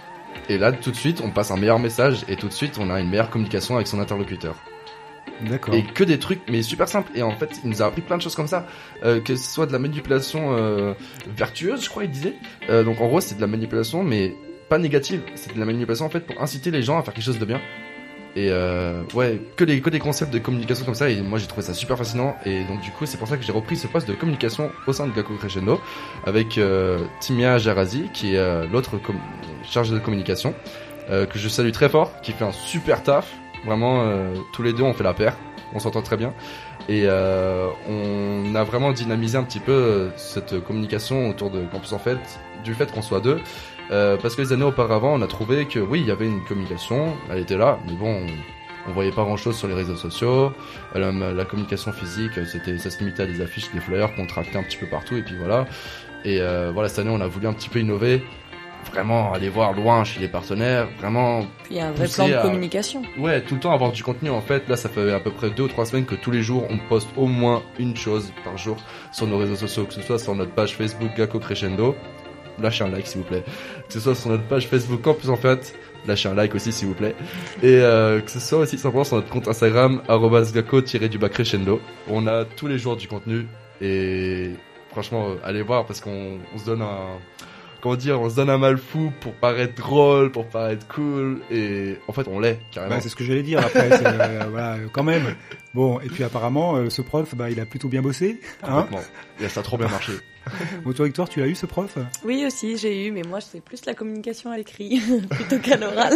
Et là, tout de suite, on passe un meilleur message et tout de suite, on a une meilleure communication avec son interlocuteur. D'accord. Et que des trucs, mais super simples. Et en fait, il nous a appris plein de choses comme ça. Euh, que ce soit de la manipulation euh, vertueuse, je crois, il disait. Euh, donc en gros, c'est de la manipulation, mais pas négative. C'est de la manipulation, en fait, pour inciter les gens à faire quelque chose de bien. Et euh, ouais, que des, que des concepts de communication comme ça. Et moi, j'ai trouvé ça super fascinant. Et donc, du coup, c'est pour ça que j'ai repris ce poste de communication au sein de Gacko Crescendo avec euh, Timia Jarazi, qui est euh, l'autre com- chargé de communication, euh, que je salue très fort, qui fait un super taf. Vraiment, euh, tous les deux, on fait la paire. On s'entend très bien. Et euh, on a vraiment dynamisé un petit peu euh, cette communication autour de Campus en fait, du fait qu'on soit deux. Euh, parce que les années auparavant, on a trouvé que oui, il y avait une communication, elle était là, mais bon, on voyait pas grand chose sur les réseaux sociaux. La, la communication physique, c'était, ça se limitait à des affiches, des flyers qu'on tractait un petit peu partout et puis voilà. Et euh, voilà, cette année, on a voulu un petit peu innover, vraiment aller voir loin chez les partenaires, vraiment. Puis il y a un vrai plan de à... communication. Ouais, tout le temps avoir du contenu. En fait, là, ça fait à peu près deux ou trois semaines que tous les jours, on poste au moins une chose par jour sur nos réseaux sociaux, que ce soit sur notre page Facebook Gakko Crescendo. Lâchez un like, s'il vous plaît. Que ce soit sur notre page Facebook Campus en fait. Lâchez un like aussi, s'il vous plaît. Et euh, que ce soit aussi simplement sur notre compte Instagram arobase gakko-du-bas crescendo. On a tous les jours du contenu et franchement, euh, allez voir parce qu'on on se donne un, comment dire, on se donne un mal fou pour paraître drôle, pour paraître cool et en fait, on l'est carrément. Bah, c'est ce que j'allais dire après. c'est, euh, voilà, quand même. Bon, et puis apparemment, euh, ce prof, bah, il a plutôt bien bossé. Hein Complètement. Et ça a trop bien marché. Bon, toi, Victoire, tu l'as eu ce prof ? Oui, aussi, j'ai eu, mais moi, c'est plus la communication à l'écrit plutôt qu'à l'oral.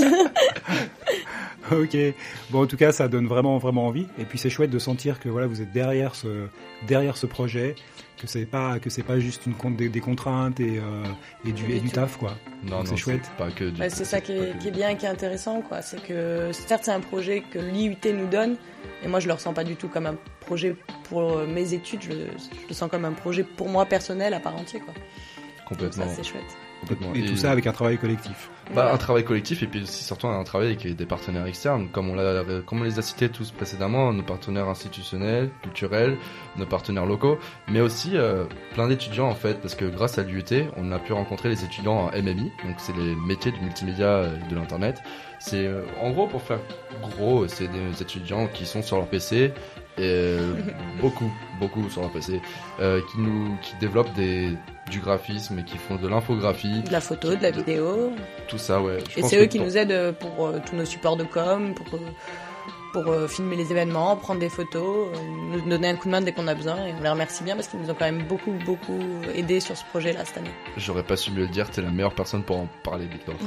Ok. Bon, en tout cas, ça donne vraiment, vraiment envie. Et puis, c'est chouette de sentir que voilà, vous êtes derrière ce, derrière ce projet, que c'est pas, que c'est pas juste une compte des, des contraintes et, euh, et du, et du taf, quoi. Non, Donc, non, c'est chouette. C'est pas que du Bah, c'est ça qui est, qui est bien et qui est intéressant, quoi. C'est que, certes, c'est un projet que l'I U T nous donne, et moi, je le ressens pas du tout comme un projet pour mes études, je, je le sens comme un projet pour moi personnel à part entier, quoi. Complètement. Donc ça, c'est chouette. Complètement. Et, et tout ça avec un travail collectif. Bah, Voilà. un travail collectif et puis aussi surtout un travail avec des partenaires externes, comme on l'a, comme on les a cités tous précédemment, nos partenaires institutionnels, culturels, nos partenaires locaux, mais aussi euh, plein d'étudiants en fait, parce que grâce à l'U T, on a pu rencontrer les étudiants en M M I, donc c'est les métiers du multimédia et de l'internet. C'est euh, en gros pour faire gros, c'est des étudiants qui sont sur leur P C. Et euh, beaucoup, beaucoup sur leur P C, euh, qui nous, qui développent des, du graphisme et qui font de l'infographie. De la photo, de la vidéo. Tout ça, ouais. Je Et pense c'est que eux qui pour- nous aident pour euh, tous nos supports de com, pour, euh, pour euh, filmer les événements, prendre des photos, euh, nous donner un coup de main dès qu'on a besoin. Et on les remercie bien parce qu'ils nous ont quand même beaucoup, beaucoup aidés sur ce projet-là cette année. J'aurais pas su mieux le dire, t'es la meilleure personne pour en parler, Victor.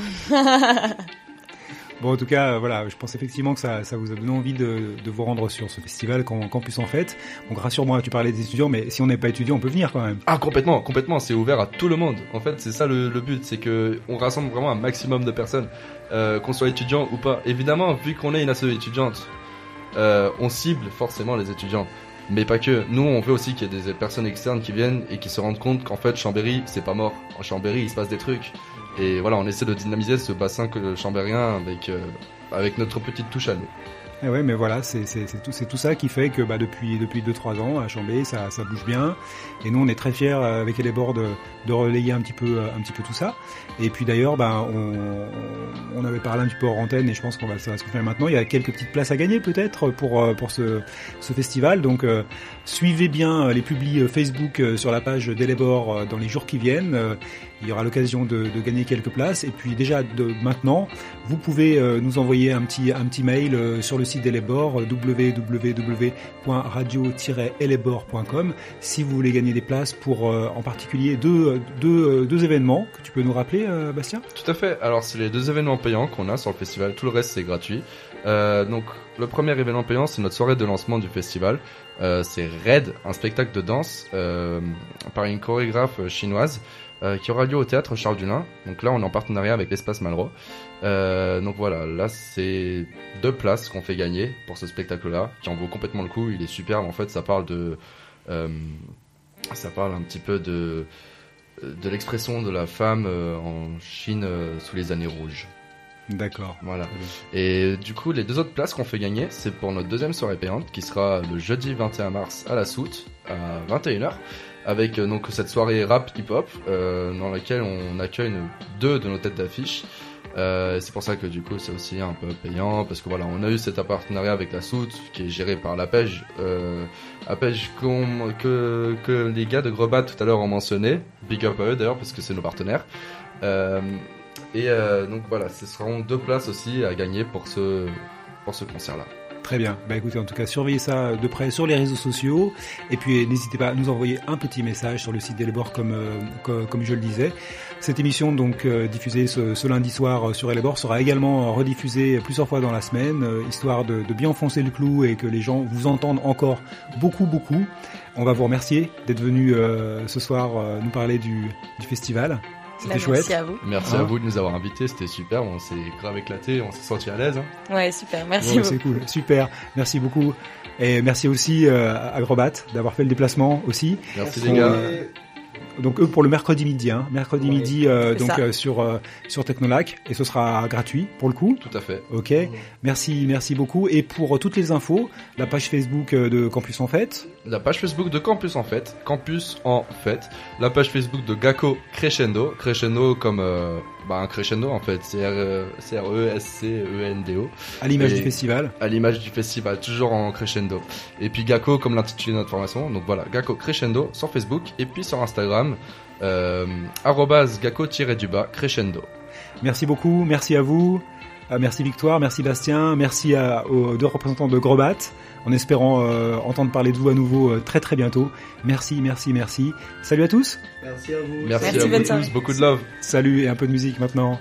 Bon, en tout cas, euh, voilà, je pense effectivement que ça, ça vous a donné envie de, de vous rendre sur ce festival Camp- Campus en Fête. Donc rassure-moi, tu parlais des étudiants, mais si on n'est pas étudiant, on peut venir quand même. Ah, complètement, complètement, c'est ouvert à tout le monde. En fait, c'est ça le, le but, c'est que on rassemble vraiment un maximum de personnes, euh, qu'on soit étudiant ou pas. Évidemment, vu qu'on est une asso étudiante, euh, on cible forcément les étudiants. Mais pas que. Nous, on veut aussi qu'il y ait des personnes externes qui viennent et qui se rendent compte qu'en fait, Chambéry, c'est pas mort. En Chambéry, il se passe des trucs. Et voilà, on essaie de dynamiser ce bassin que chambérien avec, euh, avec notre petite touche à nous. Et ouais, mais voilà, c'est, c'est, c'est, tout, c'est tout ça qui fait que bah, depuis depuis deux trois ans à Chambéry, ça, ça bouge bien. Et nous, on est très fiers euh, avec les bords de, de relayer un petit peu un petit peu tout ça. Et puis d'ailleurs, bah, on, on avait parlé un petit peu hors antenne, et je pense qu'on va ça va se confirmer maintenant. Il y a quelques petites places à gagner peut-être pour euh, pour ce ce festival. Donc euh, suivez bien les publis Facebook euh, sur la page d'Elebor euh, dans les jours qui viennent. Euh, il y aura l'occasion de, de gagner quelques places. Et puis déjà de maintenant, vous pouvez euh, nous envoyer un petit un petit mail euh, sur le site d'Elebor, w w w point radio tiret elebor point com, si vous voulez gagner des places pour euh, en particulier deux deux deux événements que tu peux nous rappeler, euh, Bastien. Tout à fait. Alors, c'est les deux événements payants qu'on a sur le festival. Tout le reste, c'est gratuit. Euh, donc, le premier événement payant, c'est notre soirée de lancement du festival. Euh, c'est Red, un spectacle de danse euh, par une chorégraphe chinoise euh, qui aura lieu au théâtre Charles Dullin. Donc là, on est en partenariat avec l'Espace Malraux. Euh, donc voilà, là, c'est deux places qu'on fait gagner pour ce spectacle-là, qui en vaut complètement le coup. Il est superbe. En fait, ça parle de, euh, ça parle un petit peu de de l'expression de la femme euh, en Chine euh, sous les années rouges. D'accord. Voilà. Et du coup, les deux autres places qu'on fait gagner, c'est pour notre deuxième soirée payante, qui sera le jeudi vingt et un mars à la Soute, à vingt et une heures, avec euh, donc cette soirée rap hip-hop, euh, dans laquelle on accueille nos- deux de nos têtes d'affiche. Euh, c'est pour ça que du coup c'est aussi un peu payant, parce que voilà, on a eu cet partenariat avec la Soute qui est géré par l'Apège, euh, Apège qu'on- que, que les gars de Grebat tout à l'heure ont mentionné, big up à eux d'ailleurs parce que c'est nos partenaires. Euh, et euh, donc voilà, ce seront deux places aussi à gagner pour ce, pour ce concert-là. Très bien. Bah écoutez, en tout cas, surveillez ça de près sur les réseaux sociaux. Et puis, n'hésitez pas à nous envoyer un petit message sur le site d'Elebor, comme, euh, comme, comme je le disais. Cette émission, donc, euh, diffusée ce, ce lundi soir sur Elebor, sera également rediffusée plusieurs fois dans la semaine, euh, histoire de, de bien enfoncer le clou et que les gens vous entendent encore beaucoup, beaucoup. On va vous remercier d'être venu euh, ce soir euh, nous parler du, du festival. C'était Bah, chouette. merci à vous. Merci Hein à vous de nous avoir invités, c'était super, on s'est grave éclaté, on s'est senti à l'aise. Hein. Ouais, super. Merci Ouais, beaucoup. c'est cool, super. Merci beaucoup. Et merci aussi euh, à Grobat d'avoir fait le déplacement aussi. Merci On- les gars. Donc eux pour le mercredi midi, hein. mercredi Ouais. midi euh, C'est donc ça. euh, sur euh, sur Technolac et ce sera gratuit pour le coup. Tout à fait. Ok, merci merci beaucoup. Et pour euh, toutes les infos, la page Facebook euh, de Campus en Fête. La page Facebook de Campus en Fête, Campus en Fête. La page Facebook de Gakko Crescendo, Crescendo comme euh, bah, un crescendo en fait, c'est R E S C E N D O. À l'image Et- du festival. À l'image du festival, toujours en crescendo. Et puis Gakko comme l'intitulé de notre formation. Donc voilà, Gakko Crescendo sur Facebook et puis sur Instagram, euh, arrobase Gakko-du-bas Crescendo. Merci beaucoup, merci à vous. Euh, merci Victoire, merci Bastien, merci à- aux deux représentants de Grobat, en espérant euh, entendre parler de vous à nouveau euh, très très bientôt. Merci, merci, merci. Salut à tous. Merci à vous. Merci, Merci, à bonne vous soirée. tous, beaucoup de love. Salut et un peu de musique maintenant.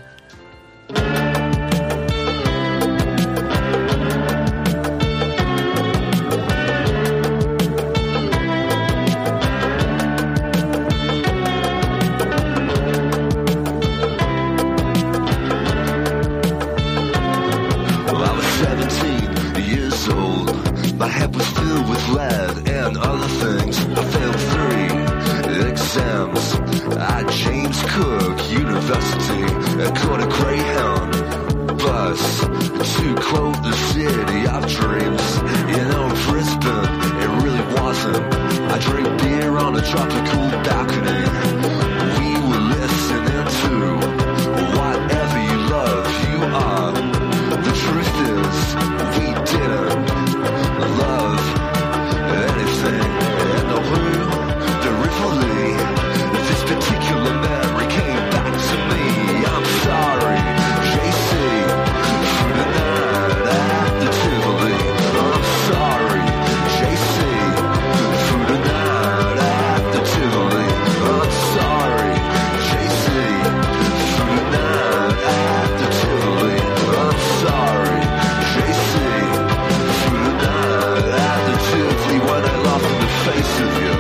Well, I was seventeen years old. My head was filled with lead and other things. I failed three exams at James Cook University. I caught a Greyhound bus to quote the city of dreams. You know, Brisbane, it really wasn't. I drank beer on a tropical balcony. We were listening to whatever you love, you are. The truth is, we didn't love anything. And the Rue de Rivoli, this particular memory came back to me. I'm sorry, J C, for the night at the Tivoli. I'm sorry, J C, for the night at the Tivoli. I'm sorry, J C, for the night at the Tivoli. I'm sorry, J C, for the night at the Tivoli when I laughed in the face of you.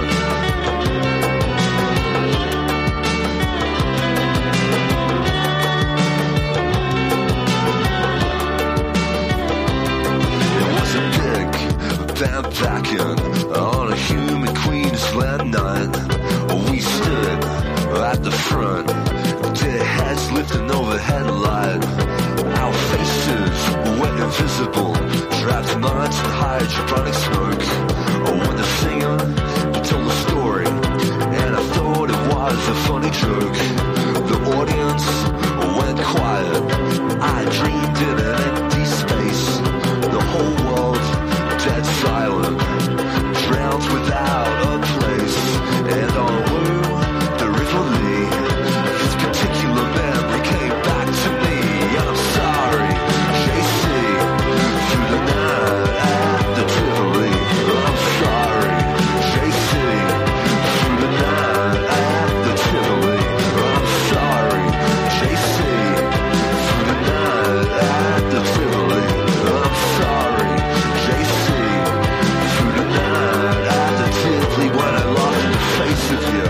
It was a big band packing on a human Queensland night. We stood at the front, their heads lifting over headlight. Our faces were invisible, trapped minds in hydroponic smoke. When the singer told a story, and I thought it was a funny joke, the audience went quiet. I dreamed in an empty space, the whole world dead silent, drowned without a place. And on Rue de Rivoli, this particular memory came back to me. And I'm sorry, J C, through the night at the Tivoli. I'm sorry, J C, through the night at the Tivoli. I'm sorry, J C, through the night at the Tivoli. I'm sorry, J C, through the night at the Tivoli when I lost in the face of you.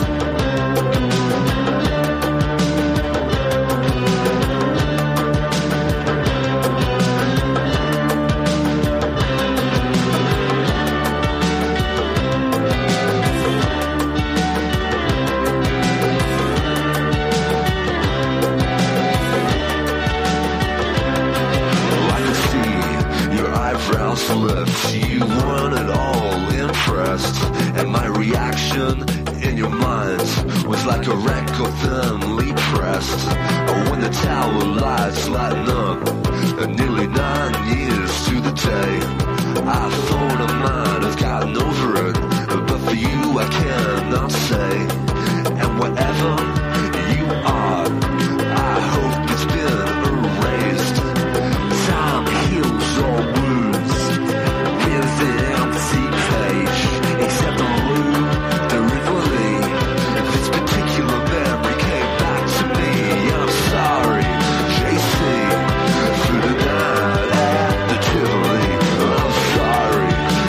I could see your eyebrows lift. You weren't at all impressed. And my reaction in your mind was like a record thinly pressed. When the tower lights lighten up, nearly nine years to the day, I thought I might have gotten over it, but for you I cannot say. And whatever you are, I hope it's been erased. Time heals all wounds with an empty page, except the Rue de Rivoli. This particular memory came back to me. I'm sorry, J C, for the night at the Tivoli. I'm sorry,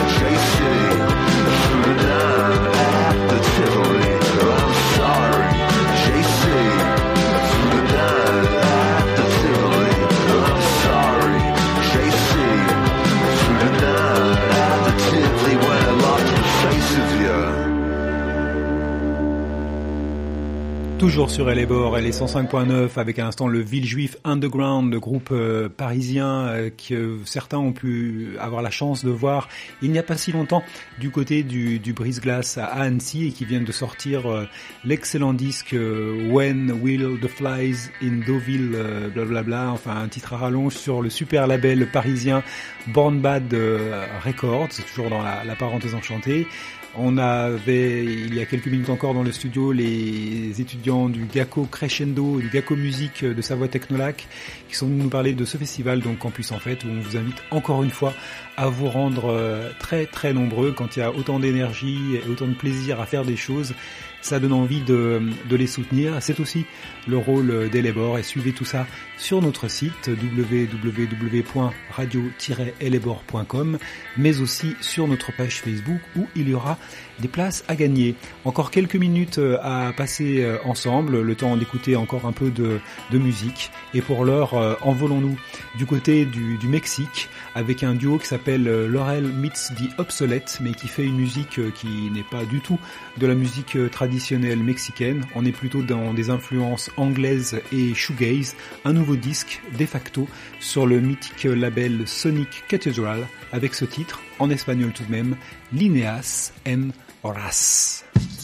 Toujours sur Elle est Bord, elle est cent cinq point neuf avec à l'instant le Villejuif Underground, le groupe euh, parisien euh, que euh, certains ont pu avoir la chance de voir il n'y a pas si longtemps du côté du, du Brise-Glace à Annecy et qui viennent de sortir euh, l'excellent disque euh, When Will the Flies in Deauville, euh, blablabla, enfin un titre à rallonge sur le super label parisien Born Bad euh, Records, c'est toujours dans la, la parenthèse enchantée. On avait, il y a quelques minutes encore dans le studio, les étudiants du GACO Crescendo, du GACO Musique de Savoie Technolac, qui sont venus nous parler de ce festival, donc Campus en Fête, où on vous invite encore une fois à vous rendre très très nombreux. Quand il y a autant d'énergie et autant de plaisir à faire des choses, ça donne envie de, de les soutenir. C'est aussi le rôle d'Elle est Bord, et suivez tout ça sur notre site w w w point radio tiret elle est bord point com, mais aussi sur notre page Facebook où il y aura des places à gagner. Encore quelques minutes à passer ensemble, le temps d'écouter encore un peu de, de musique, et pour l'heure, envolons-nous du côté du, du Mexique avec un duo qui s'appelle Laurel Meets the Obsolete, mais qui fait une musique qui n'est pas du tout de la musique traditionnelle mexicaine. On est plutôt dans des influences anglaises et shoegaze. Un nouveau disque de facto sur le mythique label Sonic Cathedral avec ce titre, en espagnol tout de même, Lineas en Horas.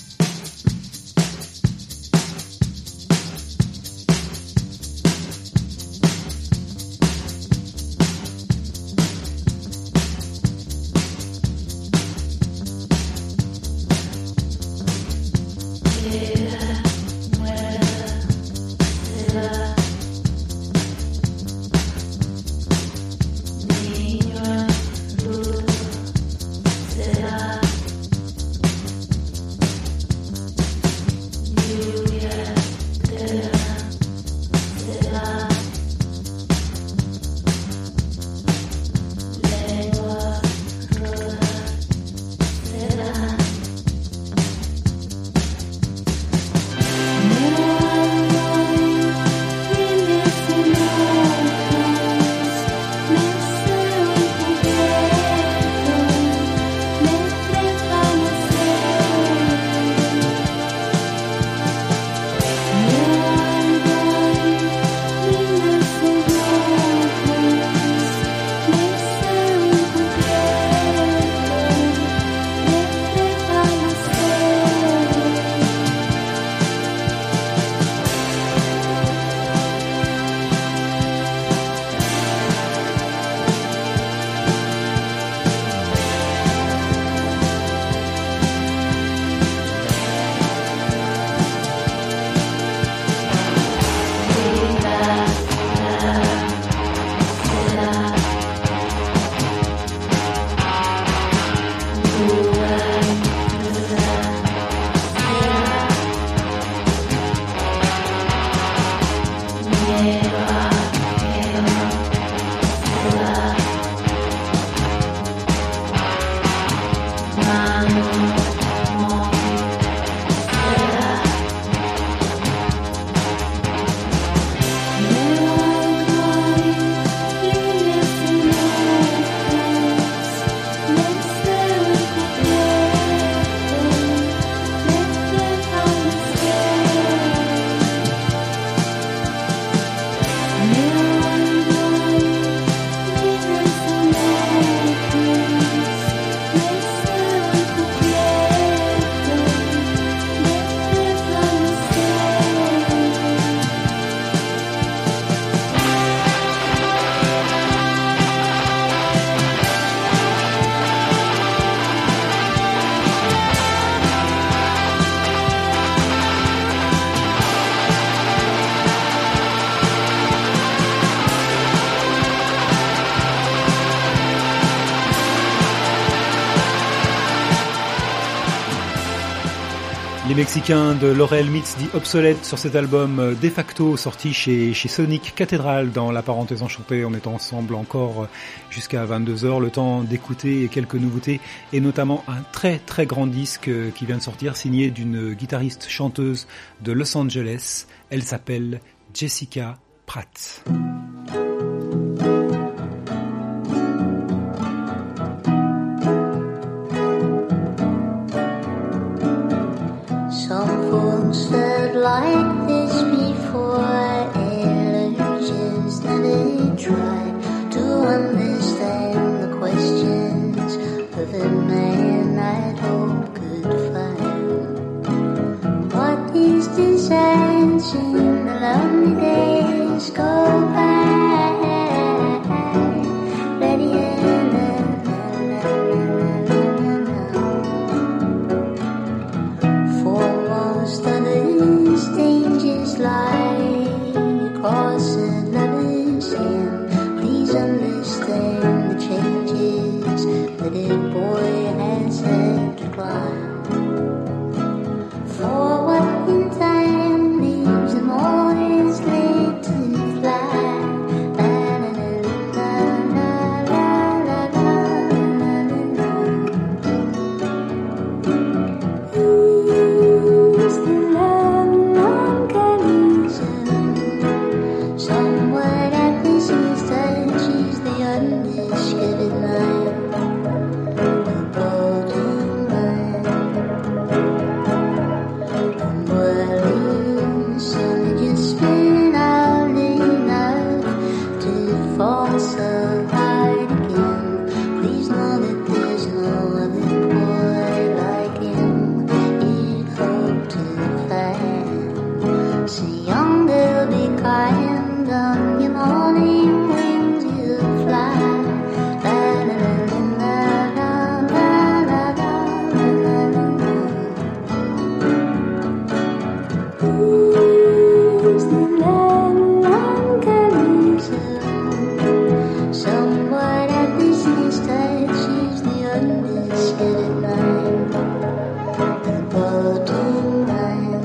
Mexicain de Laurel Meets the Obsolete sur cet album de facto sorti chez, chez Sonic Cathedral dans la parenthèse enchantée. On est ensemble encore jusqu'à vingt-deux heures, le temps d'écouter quelques nouveautés et notamment un très très grand disque qui vient de sortir signé d'une guitariste chanteuse de Los Angeles. Elle s'appelle Jessica Pratt. Some folks said like the man I'd hope could find. What is desires in the lonely days go by? Ready and for most others, dangers lie across another's hand. Please understand the changes that a boy has had to climb. For what in time leaves him all is laid to fly. La la la la la la la la la. Who's the love non-collision? Somewhat at this instant, she's the undiscovered line, the golden line. Unwilling, sun just been out enough to fall so hard again. Please know that there's no other boy like him you'd hope to find. So young girl, be kind on your morning wings, you'll fly. La la la la la la la la la la. Who's the non-collision? Somewhat at this instant, she's the undiscovered line, the golden line.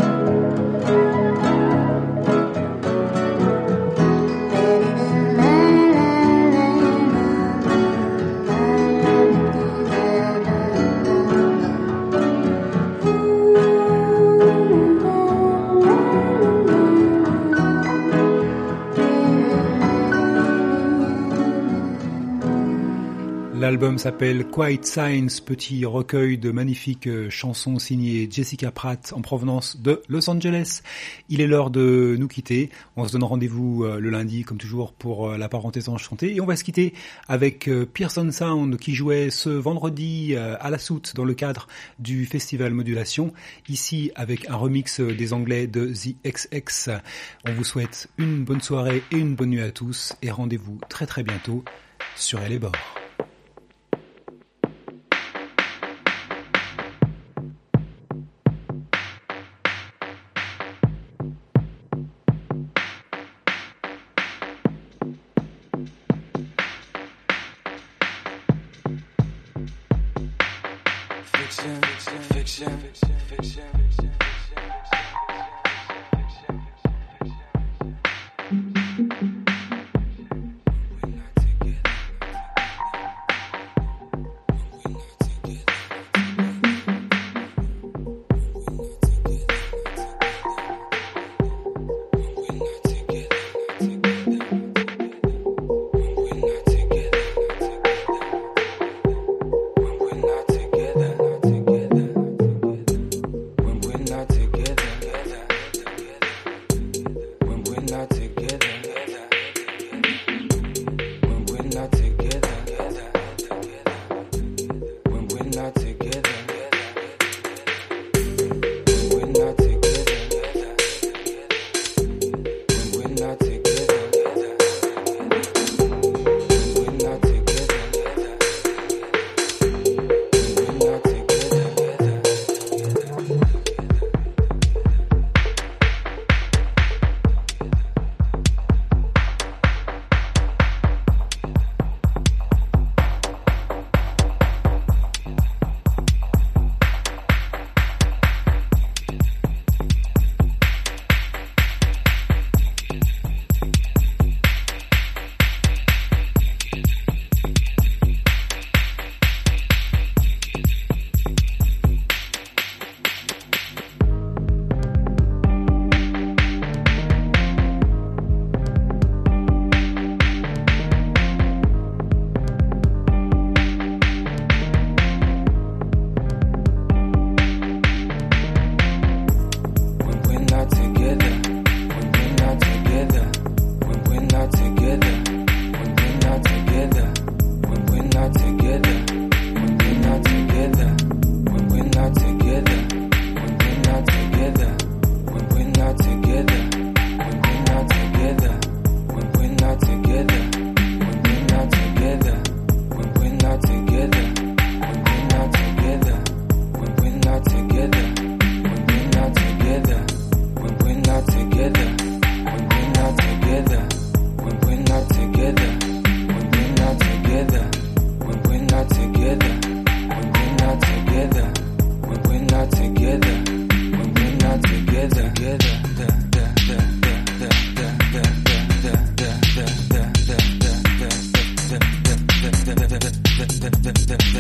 L'album s'appelle Quiet Signs, petit recueil de magnifiques chansons signées Jessica Pratt en provenance de Los Angeles. Il est l'heure de nous quitter. On se donne rendez-vous le lundi, comme toujours, pour la parenthèse enchantée. Et on va se quitter avec Pearson Sound, qui jouait ce vendredi à la Soute dans le cadre du festival Modulation. Ici, avec un remix des Anglais de The X X. On vous souhaite une bonne soirée et une bonne nuit à tous. Et rendez-vous très très bientôt sur Elle est Bord. Fiction, fiction, fiction, fiction, fiction.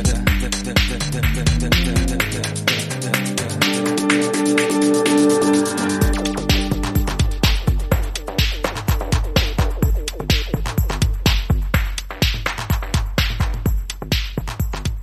da.